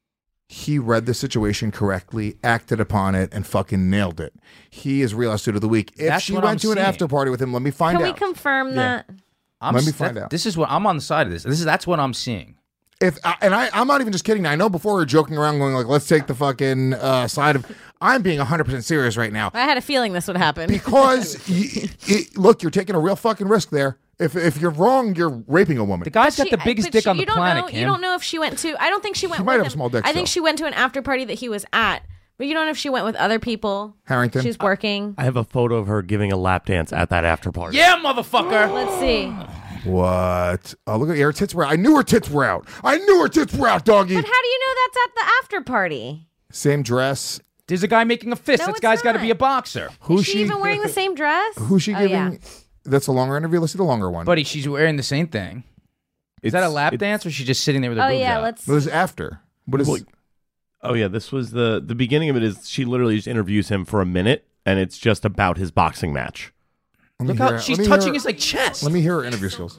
he read the situation correctly, acted upon it, and fucking nailed it. He is real student of the week. If That's she what went I'm to an saying. after party with him, let me find Can we out. confirm that? I'm Let me s- find that- out. This is what I'm on the side of this. This is that's what I'm seeing. If I, and I, I'm not even just kidding. I know before we were joking around, going like, "Let's take the fucking uh, side of." I'm being one hundred percent serious right now I had a feeling this would happen. because y y look, you're taking a real fucking risk there. If if you're wrong, you're raping a woman. The guy's got She- the biggest but dick she- on the you don't planet, know, Kim. You don't know if she went to. I don't think she went. She with might have him. small dick I think still. she went to an after party that he was at, but you don't know if she went with other people. Harrington. She's working. I have a photo of her giving a lap dance at that after party. Yeah, motherfucker. Let's see. What? Oh, look at her tits were out. I knew her tits were out. I knew her tits were out, doggy. But how do you know that's at the after party? Same dress. There's a guy making a fist. No, that it's guy's got to not. be a boxer. Who's Is she, even wearing the same dress? Who's she Oh, giving? yeah. That's a longer interview. Let's see the longer one. Buddy, she's wearing the same thing. Is that a lap dance or is she just sitting there with her Oh boobs yeah, out? let's. What is after? What is? Well, Oh yeah, this was the the beginning of it. Is she literally just interviews him for a minute, and it's just about his boxing match. Let me Look how hear- she's let me touching hear- his like chest. Let me hear her interview skills.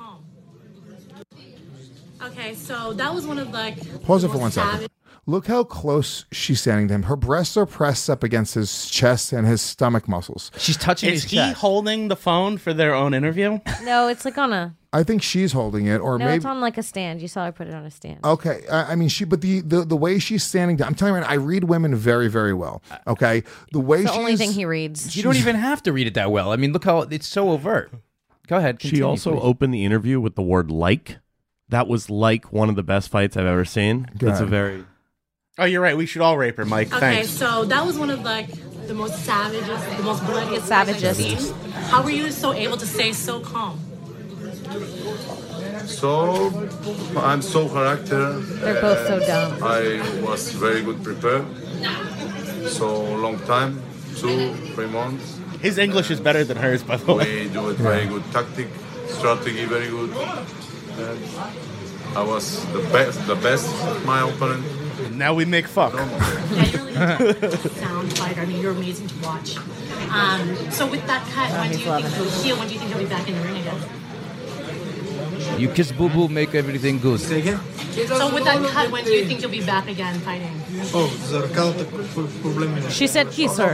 Okay, so that was one of like. Pause the it for one most second. savage- Look how close she's standing to him. Her breasts are pressed up against his chest and his stomach muscles. She's touching Is his he chest. holding the phone for their own interview? No, it's like on a. I think she's holding it, or No, maybe. it's on like a stand. You saw her put it on a stand. Okay, I, I mean she, but the, the the way she's standing down. I'm telling you, right now, I read women very very well. Okay, the way It's the she's only thing he reads. You don't even have to read it that well. I mean, look how it's so overt. Go ahead. She continue, also please. opened the interview with the word "like." That was like one of the best fights I've ever seen. Go That's a ahead. very Oh, you're right. We should all rape her, Mike. Okay, Thanks. so that was one of like the most savages, the most bloodiest. Savagest. I've seen. How were you so able to stay so calm? So I'm so character. They're both so dumb. I was very good prepared. So long time, two, three months. His English is better than hers, by the way. We do it very good tactic, strategy very good. And I was the best, the best of my opponent. Now we make fuck. Yeah, you're really a sound fighter. I mean, you're amazing to watch. Um, so with that cut, when do you think he'll heal? When do you think he'll be back in the ring again? You kiss boo boo, make everything good. Say again? So with that cut, when do you think you'll be back again fighting? Oh, zerkalta problem. She said kiss her.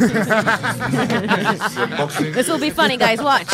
This will be funny, guys. Watch.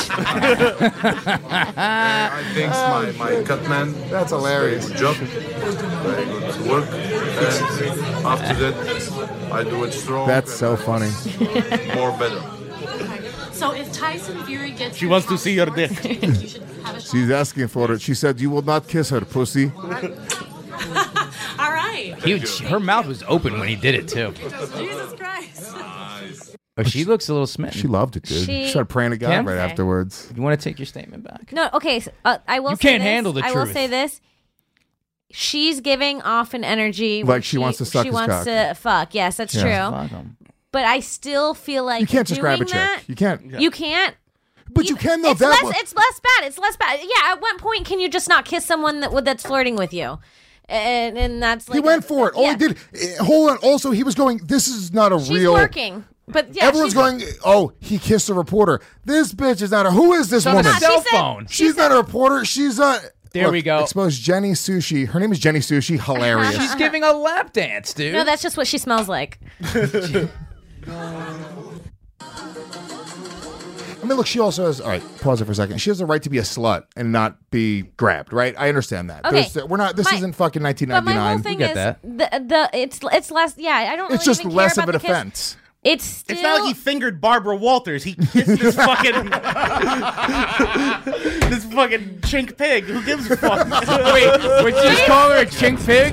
I think my, my cut man. That's hilarious. Very good job. Very good work. And after that, I do it strong. That's so funny. More better. So if Tyson Fury gets... She wants to see your dick. She's asking for it. She said, "You will not kiss her, pussy." All right. He would, her mouth was open when he did it too. Jesus Christ. Oh, she looks a little smitten. She loved it, dude. She- She started praying to God Kim? right afterwards. You want to take your statement back? No, okay. So, uh, I will. You say can't this. handle the I will truth. say this. She's giving off an energy Like where she wants to suck She his wants cock. to fuck. Yes, that's Yeah. true. Fuck 'em. But I still feel like You can't just grab a doing chick. that- You can't. You can't. But you can though. It's That less. wa- It's less bad. It's less bad. Yeah. At what point can you just not kiss someone that that's flirting with you? And and that's like he went for it. All yeah. he did. eh, Hold on. Also, he was going. This is not a She's real. working, but yeah, Everyone's she's, going. Oh, he kissed a reporter. This bitch is not a. Who is this It's on a woman? cell She said- phone. She's not a reporter. She's a. There Look, we go. Exposed Jenny Sushi. Her name is Jenny Sushi. Hilarious. She's giving a lap dance, dude. No, that's just what she smells like. I mean, look, she also has. All right, pause it for a second. She has the right to be a slut and not be grabbed, right? I understand that. Okay. There's- we're not. This My- isn't fucking nineteen But my ninety-nine. whole thing is the the it's it's less. Yeah, I don't. It's really just even less care of an about the kiss. offense. It's still. It's not like he fingered Barbara Walters. He kissed this fucking this fucking chink pig. Who gives a fuck? Wait, would you just call her a chink pig?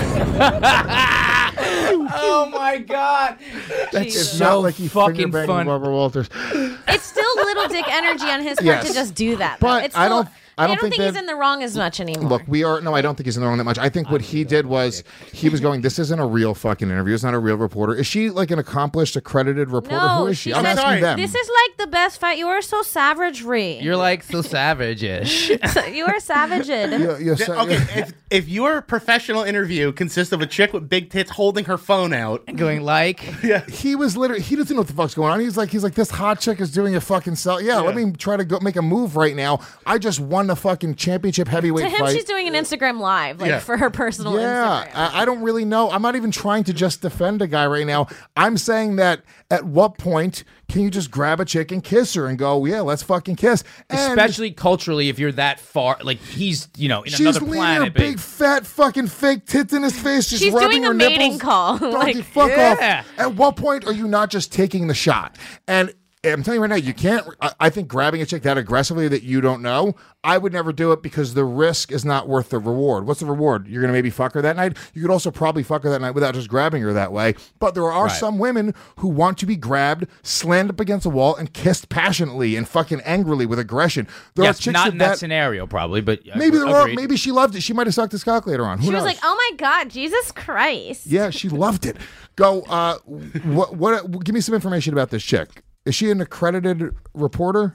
Oh my god, that's It's so not like he fucking finger banged fun. Barbara Walters. It's still little dick energy on his part Yes. to just do that. though. But it's I still, don't- I don't think think he's that- in the wrong as much anymore. Look, we are. No, I don't think he's in the wrong that much. I think what he did was he was going. This isn't a real fucking interview. It's not a real reporter. Is she like an accomplished, accredited reporter? no, Who is she? she I'm said, asking them. This is like the best fight. You are so savagery. You're like so savage-ish. you are savage. Yeah, yeah, so- Okay, if, if your professional interview consists of a chick with big tits holding her phone out, going like, yeah, He was literally. He doesn't know what the fuck's going on. He's like, he's like, this hot chick is doing a fucking sell. Yeah, let me try to go make a move right now. I just won the fucking championship heavyweight To him, fight. she's doing an Instagram live, like Yeah. for her personal Yeah, Instagram. I, I don't really know. I'm not even trying to just defend a guy right now. I'm saying that at what point can you just grab a chick and kiss her and go, yeah, let's fucking kiss? And Especially culturally, if you're that far, like he's, you know, in she's another leaning her planet. big fat fucking fake tits in his face, just She's rubbing doing a her mating nipples. call. Donkey, Like- fuck Yeah. off. At what point are you not just taking the shot? And I'm telling you right now, you can't. I, I think grabbing a chick that aggressively that you don't know, I would never do it because the risk is not worth the reward. What's the reward? You're gonna maybe fuck her that night. You could also probably fuck her that night without just grabbing her that way. But there are Right. some women who want to be grabbed, slammed up against a wall, and kissed passionately and fucking angrily with aggression. There yes, are chicks not that, in that, scenario, probably, but uh, maybe there are. agreed. Maybe she loved it. She might have sucked his cock later on. Who She knows? was like, "Oh my god, Jesus Christ!" Yeah, she loved it. Go. Uh, what? What? Give me some information about this chick. Is she an accredited reporter?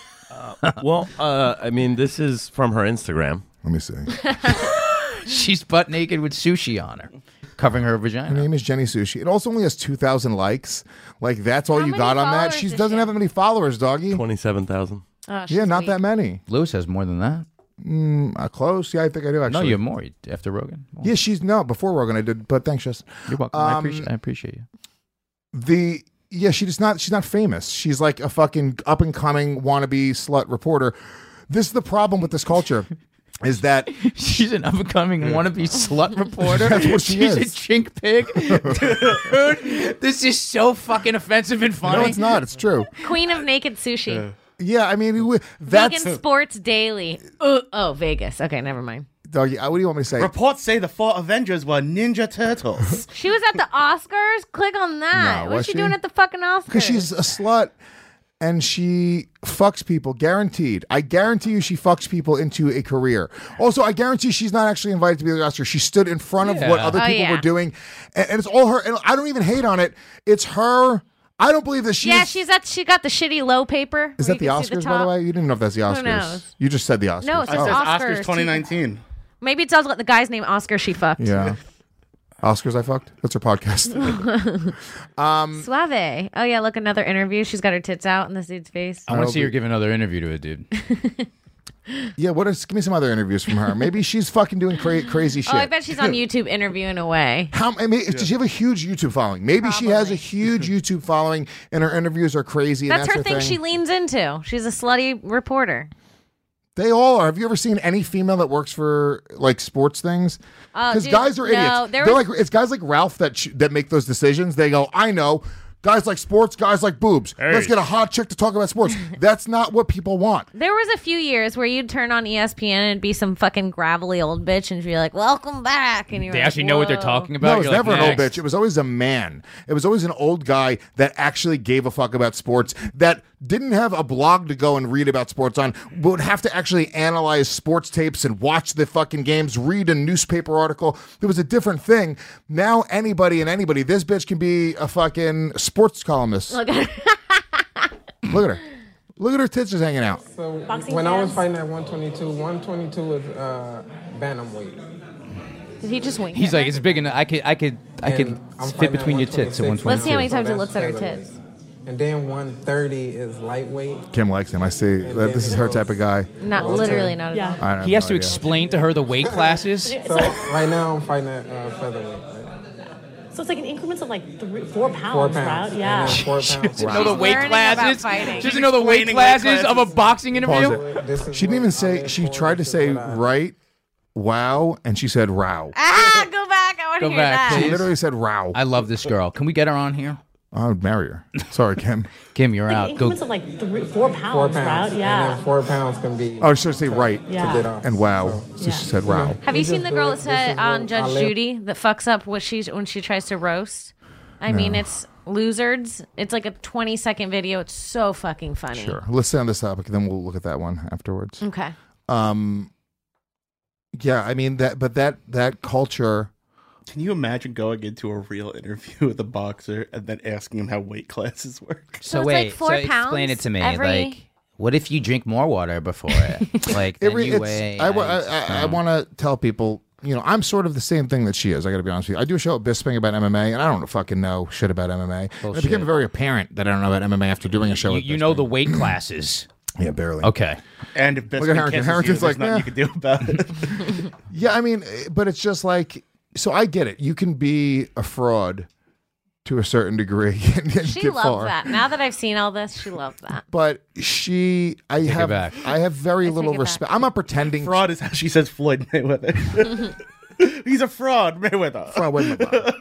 Well, uh, I mean, this is from her Instagram. Let me see. She's butt naked with sushi on her, covering her Her vagina. name is Jenny Sushi. It also only has two thousand likes. Like that's all How you many got on that. followers She does doesn't she have that many followers, doggy. Twenty-seven thousand. Oh, she's Yeah, not weak. that many. Lewis has more than that. Mm, uh, close. Yeah, I think I do No, actually. you have more after Rogan. More. Yeah, she's no before Rogan. I did, but thanks, Justin. You're welcome. I Um, appreciate. I appreciate you. The yeah, she's not. She's not famous. She's like a fucking up and coming wannabe slut reporter. This is the problem with this culture. Is that she's an up-and-coming wannabe slut reporter? That's what she she's is. a chink pig. Dude, this is so fucking offensive and funny. No, it's not. It's true. Queen of Naked Sushi. Yeah, I mean we- that's Vegan Sports Daily. Uh, oh, Vegas. Okay, never mind. doggy. uh, What do you want me to say? reports say the four Avengers were Ninja Turtles. She was at the Oscars. Click on that. No, What's was she, she? doing at the fucking Oscars? Because she's a slut. and she fucks people, guaranteed. I guarantee you she fucks people into a career. Also, I guarantee she's not actually invited to be the Oscar. She stood in front of Yeah. what other Oh, people yeah. were doing, and, and it's all her. And I don't even hate on it. It's her. I don't believe that she yeah, is. she's at. She got the shitty low paper. Is where that the you can see Oscars, by top. the way? You didn't know if that's the Oscars. knows? You just said the Oscars. No, it I says says Oscars. Oscars twenty nineteen. Maybe it sounds like the guy's name Oscar she fucked. Yeah. Oscars I fucked? That's her podcast. um, Suave. Oh yeah, look, another interview. She's got her tits out in this dude's face. I want to see her give another interview to a dude. yeah, what is, give me some other interviews from her. Maybe she's fucking doing cra- crazy shit. Oh, I bet she's on YouTube interviewing away. How, I mean, does she have a huge YouTube following? Maybe she has a huge YouTube following and her interviews are crazy. That's, and that's her thing. She leans into. She's a slutty reporter. They all are. Have you ever seen any female that works for like sports things? Oh, Because dude, guys are no, idiots. there They're was- like it's guys like Ralph that ch- that make those decisions. They go, I know. Guys like sports. Guys like boobs. Let's get a hot chick to talk about sports. That's not what people want. There was a few years where you'd turn on E S P N and it'd be some fucking gravelly old bitch, and she'd be like, "Welcome back," and you They actually know what they're talking about. No, it was You're like, never an old "Next." bitch. It was always a man. It was always an old guy that actually gave a fuck about sports, that didn't have a blog to go and read about sports on, but would have to actually analyze sports tapes and watch the fucking games, read a newspaper article. It was a different thing. Now anybody and anybody, this bitch can be a fucking sports columnist. Look at her. Look at her. Look at her tits just hanging out. So Boxing when I was fans? fighting at one twenty-two, one twenty-two is uh, bantamweight. Did he just wink? He's at like, her? it's big enough. I could, I could, I could And I'm fit fighting at between your tits at one one twenty-six. twenty. Let's see how many So times he that's looks at her featherweight. tits. And then one thirty is lightweight. Kim likes him. I see. That This is her type of guy. Not literally, not at all. I have He has no to idea. explain to her the weight classes. So right now I'm fighting at uh, featherweight. So it's like in increments of like three, four pounds, Four pounds. right? Yeah. And then four She pounds. doesn't know the weight learning about classes. fighting. She doesn't know the weight Explaining weight classes of a classes. boxing interview. Pause This is She didn't what even I'm say, in she for. tried to This is say what I- right, wow, and she said row. Ah, go back. I want to Go hear back, that. She literally said row. I love this girl. Can we get her on here? I would marry her. Sorry, Kim. Kim, you're Like in out. Go. increments of like three, four pounds, Four pounds. right? Yeah. And then four pounds can be Oh, she should say right Yeah. to get off. and wow. So Yeah. she said row. Have you We seen just the do girl it. that This said is on what Judge I live- Judy that fucks up what she when she tries to roast? I mean, it's losers. It's like a twenty second video. It's so fucking funny. Sure. Let's stay on this topic, then we'll look at that one afterwards. Okay. Um, yeah, I mean that, but that that culture. Can you imagine going into a real interview with a boxer and then asking him how weight classes work? So, it's wait, like four so explain pounds it to me. every- Like, what if you drink more water before it? Like, It then re- you it's, weigh. I, wa- I, I- I, I want to tell people, you know, I'm sort of the same thing that she is. I got to be honest with you. I do a show at Bisping about M M A, and I don't fucking know shit about M M A. And it Bullshit. became very apparent that I don't know about M M A after doing a show. You, at you Bisping. know the weight classes. Yeah, barely. Okay. And if Look at Bisping Harrington. kisses Harrington's you, like, there's nothing "Nah." you can do about it. Yeah, I mean, eh, but it's just like, so I get it. You can be a fraud to a certain degree and, and She get loves far. that. Now that I've seen all this, she loves that. But she, I it have, back. I have very I little take it back. respect. I'm not pretending. Fraud is how she says Floyd Mayweather. He's a fraud, Mayweather. Fraud with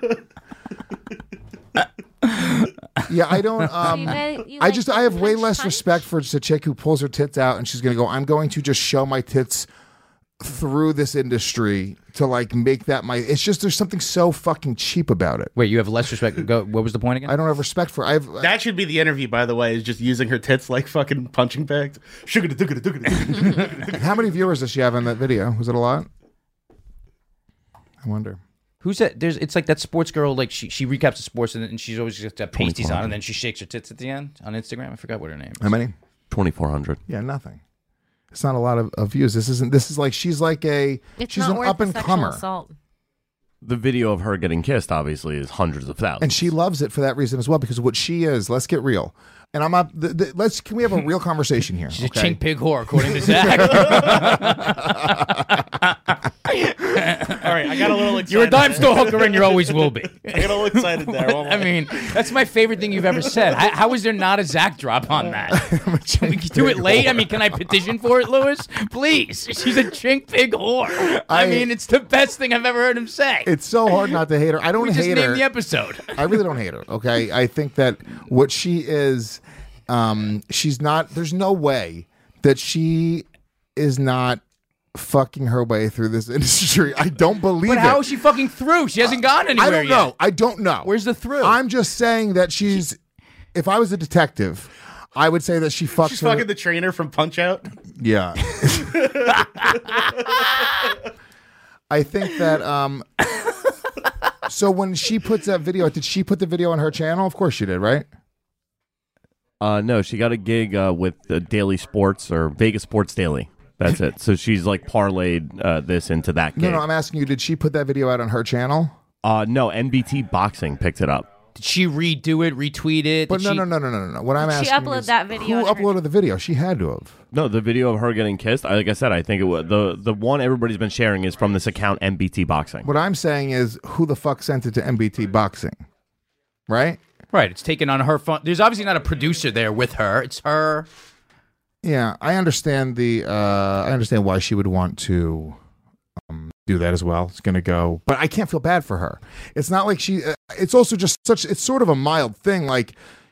my Yeah, I don't. Um, you know- you I like just I have way punch, less punch? respect for just a chick who pulls her tits out and she's gonna go. I'm going to just show my tits through this industry to like make that my. It's just there's something so fucking cheap about it. Wait, you have less respect. Go. What was the point again? I don't have respect for. I have. That should be the interview, by the way, is just using her tits like fucking punching bags. How many viewers does she have on that video? Was it a lot? I wonder. Who's that? There's. It's like that sports girl. Like she she recaps the sports and, and she's always just got pasties on and then she shakes her tits at the end on Instagram. I forgot what her name is. How many? twenty-four hundred. Yeah, nothing. It's not a lot of, of views. This isn't. This is like she's like a. It's she's not an worth up the and sexual comer. assault. The video of her getting kissed obviously is hundreds of thousands. And she loves it for that reason as well, because of what she is. Let's get real. And I'm up. The, the, let's. Can we have a real conversation here? She's okay? a chink pig whore, according to Zach. All right, I got a little excited. You're a dime there. store hooker, and you always will be. I got a little excited there. One I mean, that's my favorite thing you've ever said. How, how is there not a Zach drop on that? Can we do it late? I mean, can I petition for it, Lewis? Please. She's a chink pig whore. I, I- mean, it's the best thing I've ever heard him say. It's so hard not to hate her. I don't we just hate named her. the episode. I really don't hate her. Okay, I think that what she is, um, she's not. There's no way that she is not fucking her way through this industry. I don't believe But it. how is she fucking through? She hasn't gone anywhere I don't yet. know. I don't know. Where's the through? I'm just saying that she's. If I was a detective, I would say that she fucks She's her. fucking the trainer from Punch Out. Yeah. I think that um so when she puts that video, did she put the video on her channel? Of course she did, right? Uh, no, she got a gig uh, with uh, Daily Sports or Vegas Sports Daily. That's it. So she's like parlayed uh, this into that gig. No, no, I'm asking you, did she put that video out on her channel? Uh, no, N B T Boxing picked it up. Did she redo it, retweet it? But Did no, she... no, no, no, no, no. What I'm Did she asking upload is, that video who on her- uploaded the video? She had to have. No, the video of her getting kissed. I, like I said, I think it was the the one everybody's been sharing is from this account N B T Boxing. What I'm saying is, who the fuck sent it to N B T Boxing? Right? Right. It's taken on her phone. There's obviously not a producer there with her. It's her. Yeah, I understand the. Uh, I understand why she would want to um, do that as well. It's going to go, but I can't feel bad for her. It's not like she. Uh, it's also just such. It's sort of a mild thing. Like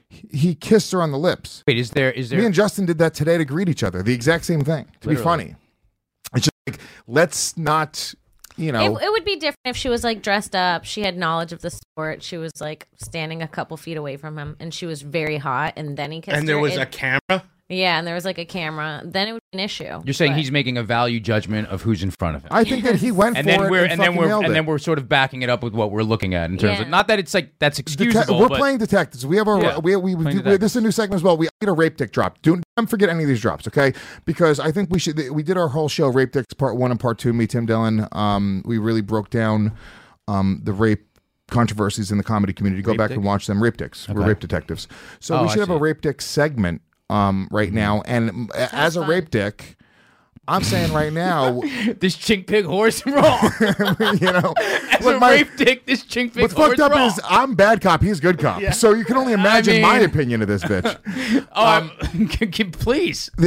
he kissed her on the lips. Wait, is there? Is there? Me and Justin did that today to greet each other. The exact same thing. To Literally. be funny. It's just like, let's not. You know, It, it would be different if she was like dressed up. She had knowledge of the sport. She was like standing a couple feet away from him, and she was very hot. And then he kissed her. And there was It- a camera. Yeah, and there was like a camera. Then it would be an issue. You're saying But- he's making a value judgment of who's in front of him. I think that he went and for then it we're and and then fucking we're nailed and it. then we're sort of backing it up with what we're looking at in terms Yeah. of not that it's like that's Dete- excusable. we're but playing detectives. We have our Yeah, we we, we, playing do, we this is a new segment as well. We get a rape dick drop. Do don't forget any of these drops, okay? Because I think we should. We did our whole show, rape dicks part one and part two. Me, Tim Dillon. Um, we really broke down um the rape controversies in the comedy community. Go Rape back dicks? and watch them. Rape dicks. We're Okay. rape detectives. So Oh, we I should have a see. rape dick segment um right now. And um, as a fun. rape dick, I'm saying right now, this chink pig horse wrong. you know, As look, a my- rape dick, this chink pig what's horse fucked up wrong. is I'm bad cop, he's good cop. Yeah. So you can only imagine I my mean- opinion of this bitch. oh, I'm- please. The,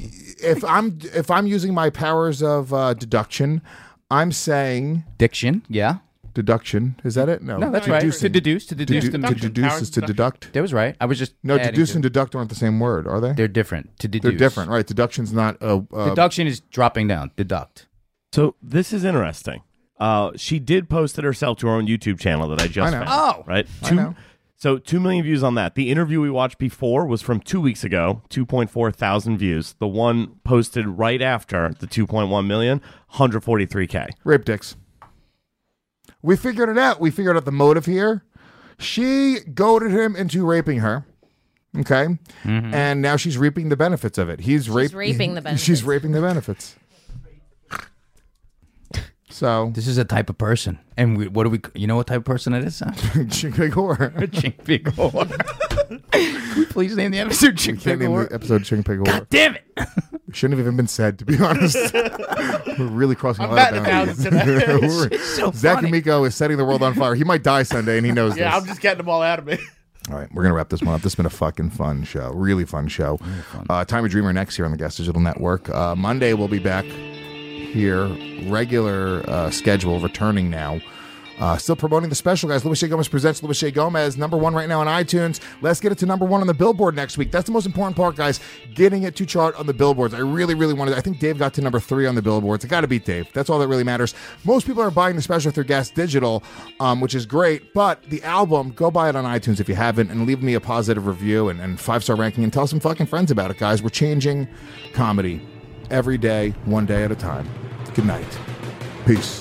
if I'm if I'm using my powers of uh, deduction, I'm saying Diction, yeah. deduction. Is that it? No, No, that's right. To deduce, to deduce, Dedu- the to deduction. deduce Powers is of to deduction. deduct. That was right. I was just No, adding deduce to and it. deduct aren't the same word, are they? They're different. To deduce, They're different, right? Deduction's not a. Uh, Deduction is dropping down. Deduct. So this is interesting. Uh, she did post it herself to her own YouTube channel that I just I know. found. Oh. right. I Two, know. So two million views on that. The interview we watched before was from two weeks ago, two point four thousand views. The one posted right after the two point one million, one hundred forty-three K. rape dicks. We figured it out. We figured out the motive here. She goaded him into raping her. Okay, and now she's reaping the benefits of it. He's rape- raping the benefits. She's raping the benefits. So This is a type of person, and we, what do we? You know what type of person it is? Huh? chink pig whore. Chink pig whore. Can we please name the episode Chink Can't pig name whore? the episode chink pig whore. God damn it! Shouldn't have even been said, to be honest. We're really crossing I'm a lot of batting a boundaries. thousand today. We're- It's so Zach funny. Amico is setting the world on fire. He might die Sunday, and he knows Yeah, this. I'm just getting them all out of me. All right, we're going to wrap this one up. This has been a fucking fun show. Really fun show. Uh, Time of Dreamer next here on the Gas Digital Network. Uh, Monday, we'll be back here. Regular uh, schedule, returning now. Uh, still promoting the special, guys. Louis J. Gomez presents Louis J. Gomez, number one right now on iTunes. Let's get it to number one on the Billboard next week. That's the most important part, guys. Getting it to chart on the Billboards. I really, really wanted. I think Dave got to number three on the Billboards. I got to beat Dave. That's all that really matters. Most people are buying the special through Gas Digital, um, which is great. But the album, go buy it on iTunes if you haven't, and leave me a positive review and, and five star ranking, and tell some fucking friends about it, guys. We're changing comedy every day, one day at a time. Good night. Peace.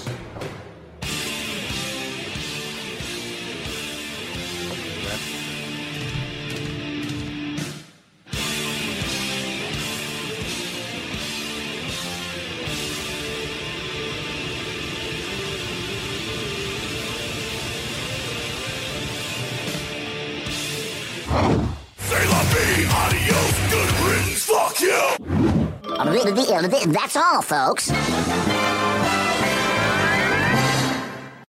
Say la vie, adios, good riddance, fuck you! That's all, folks.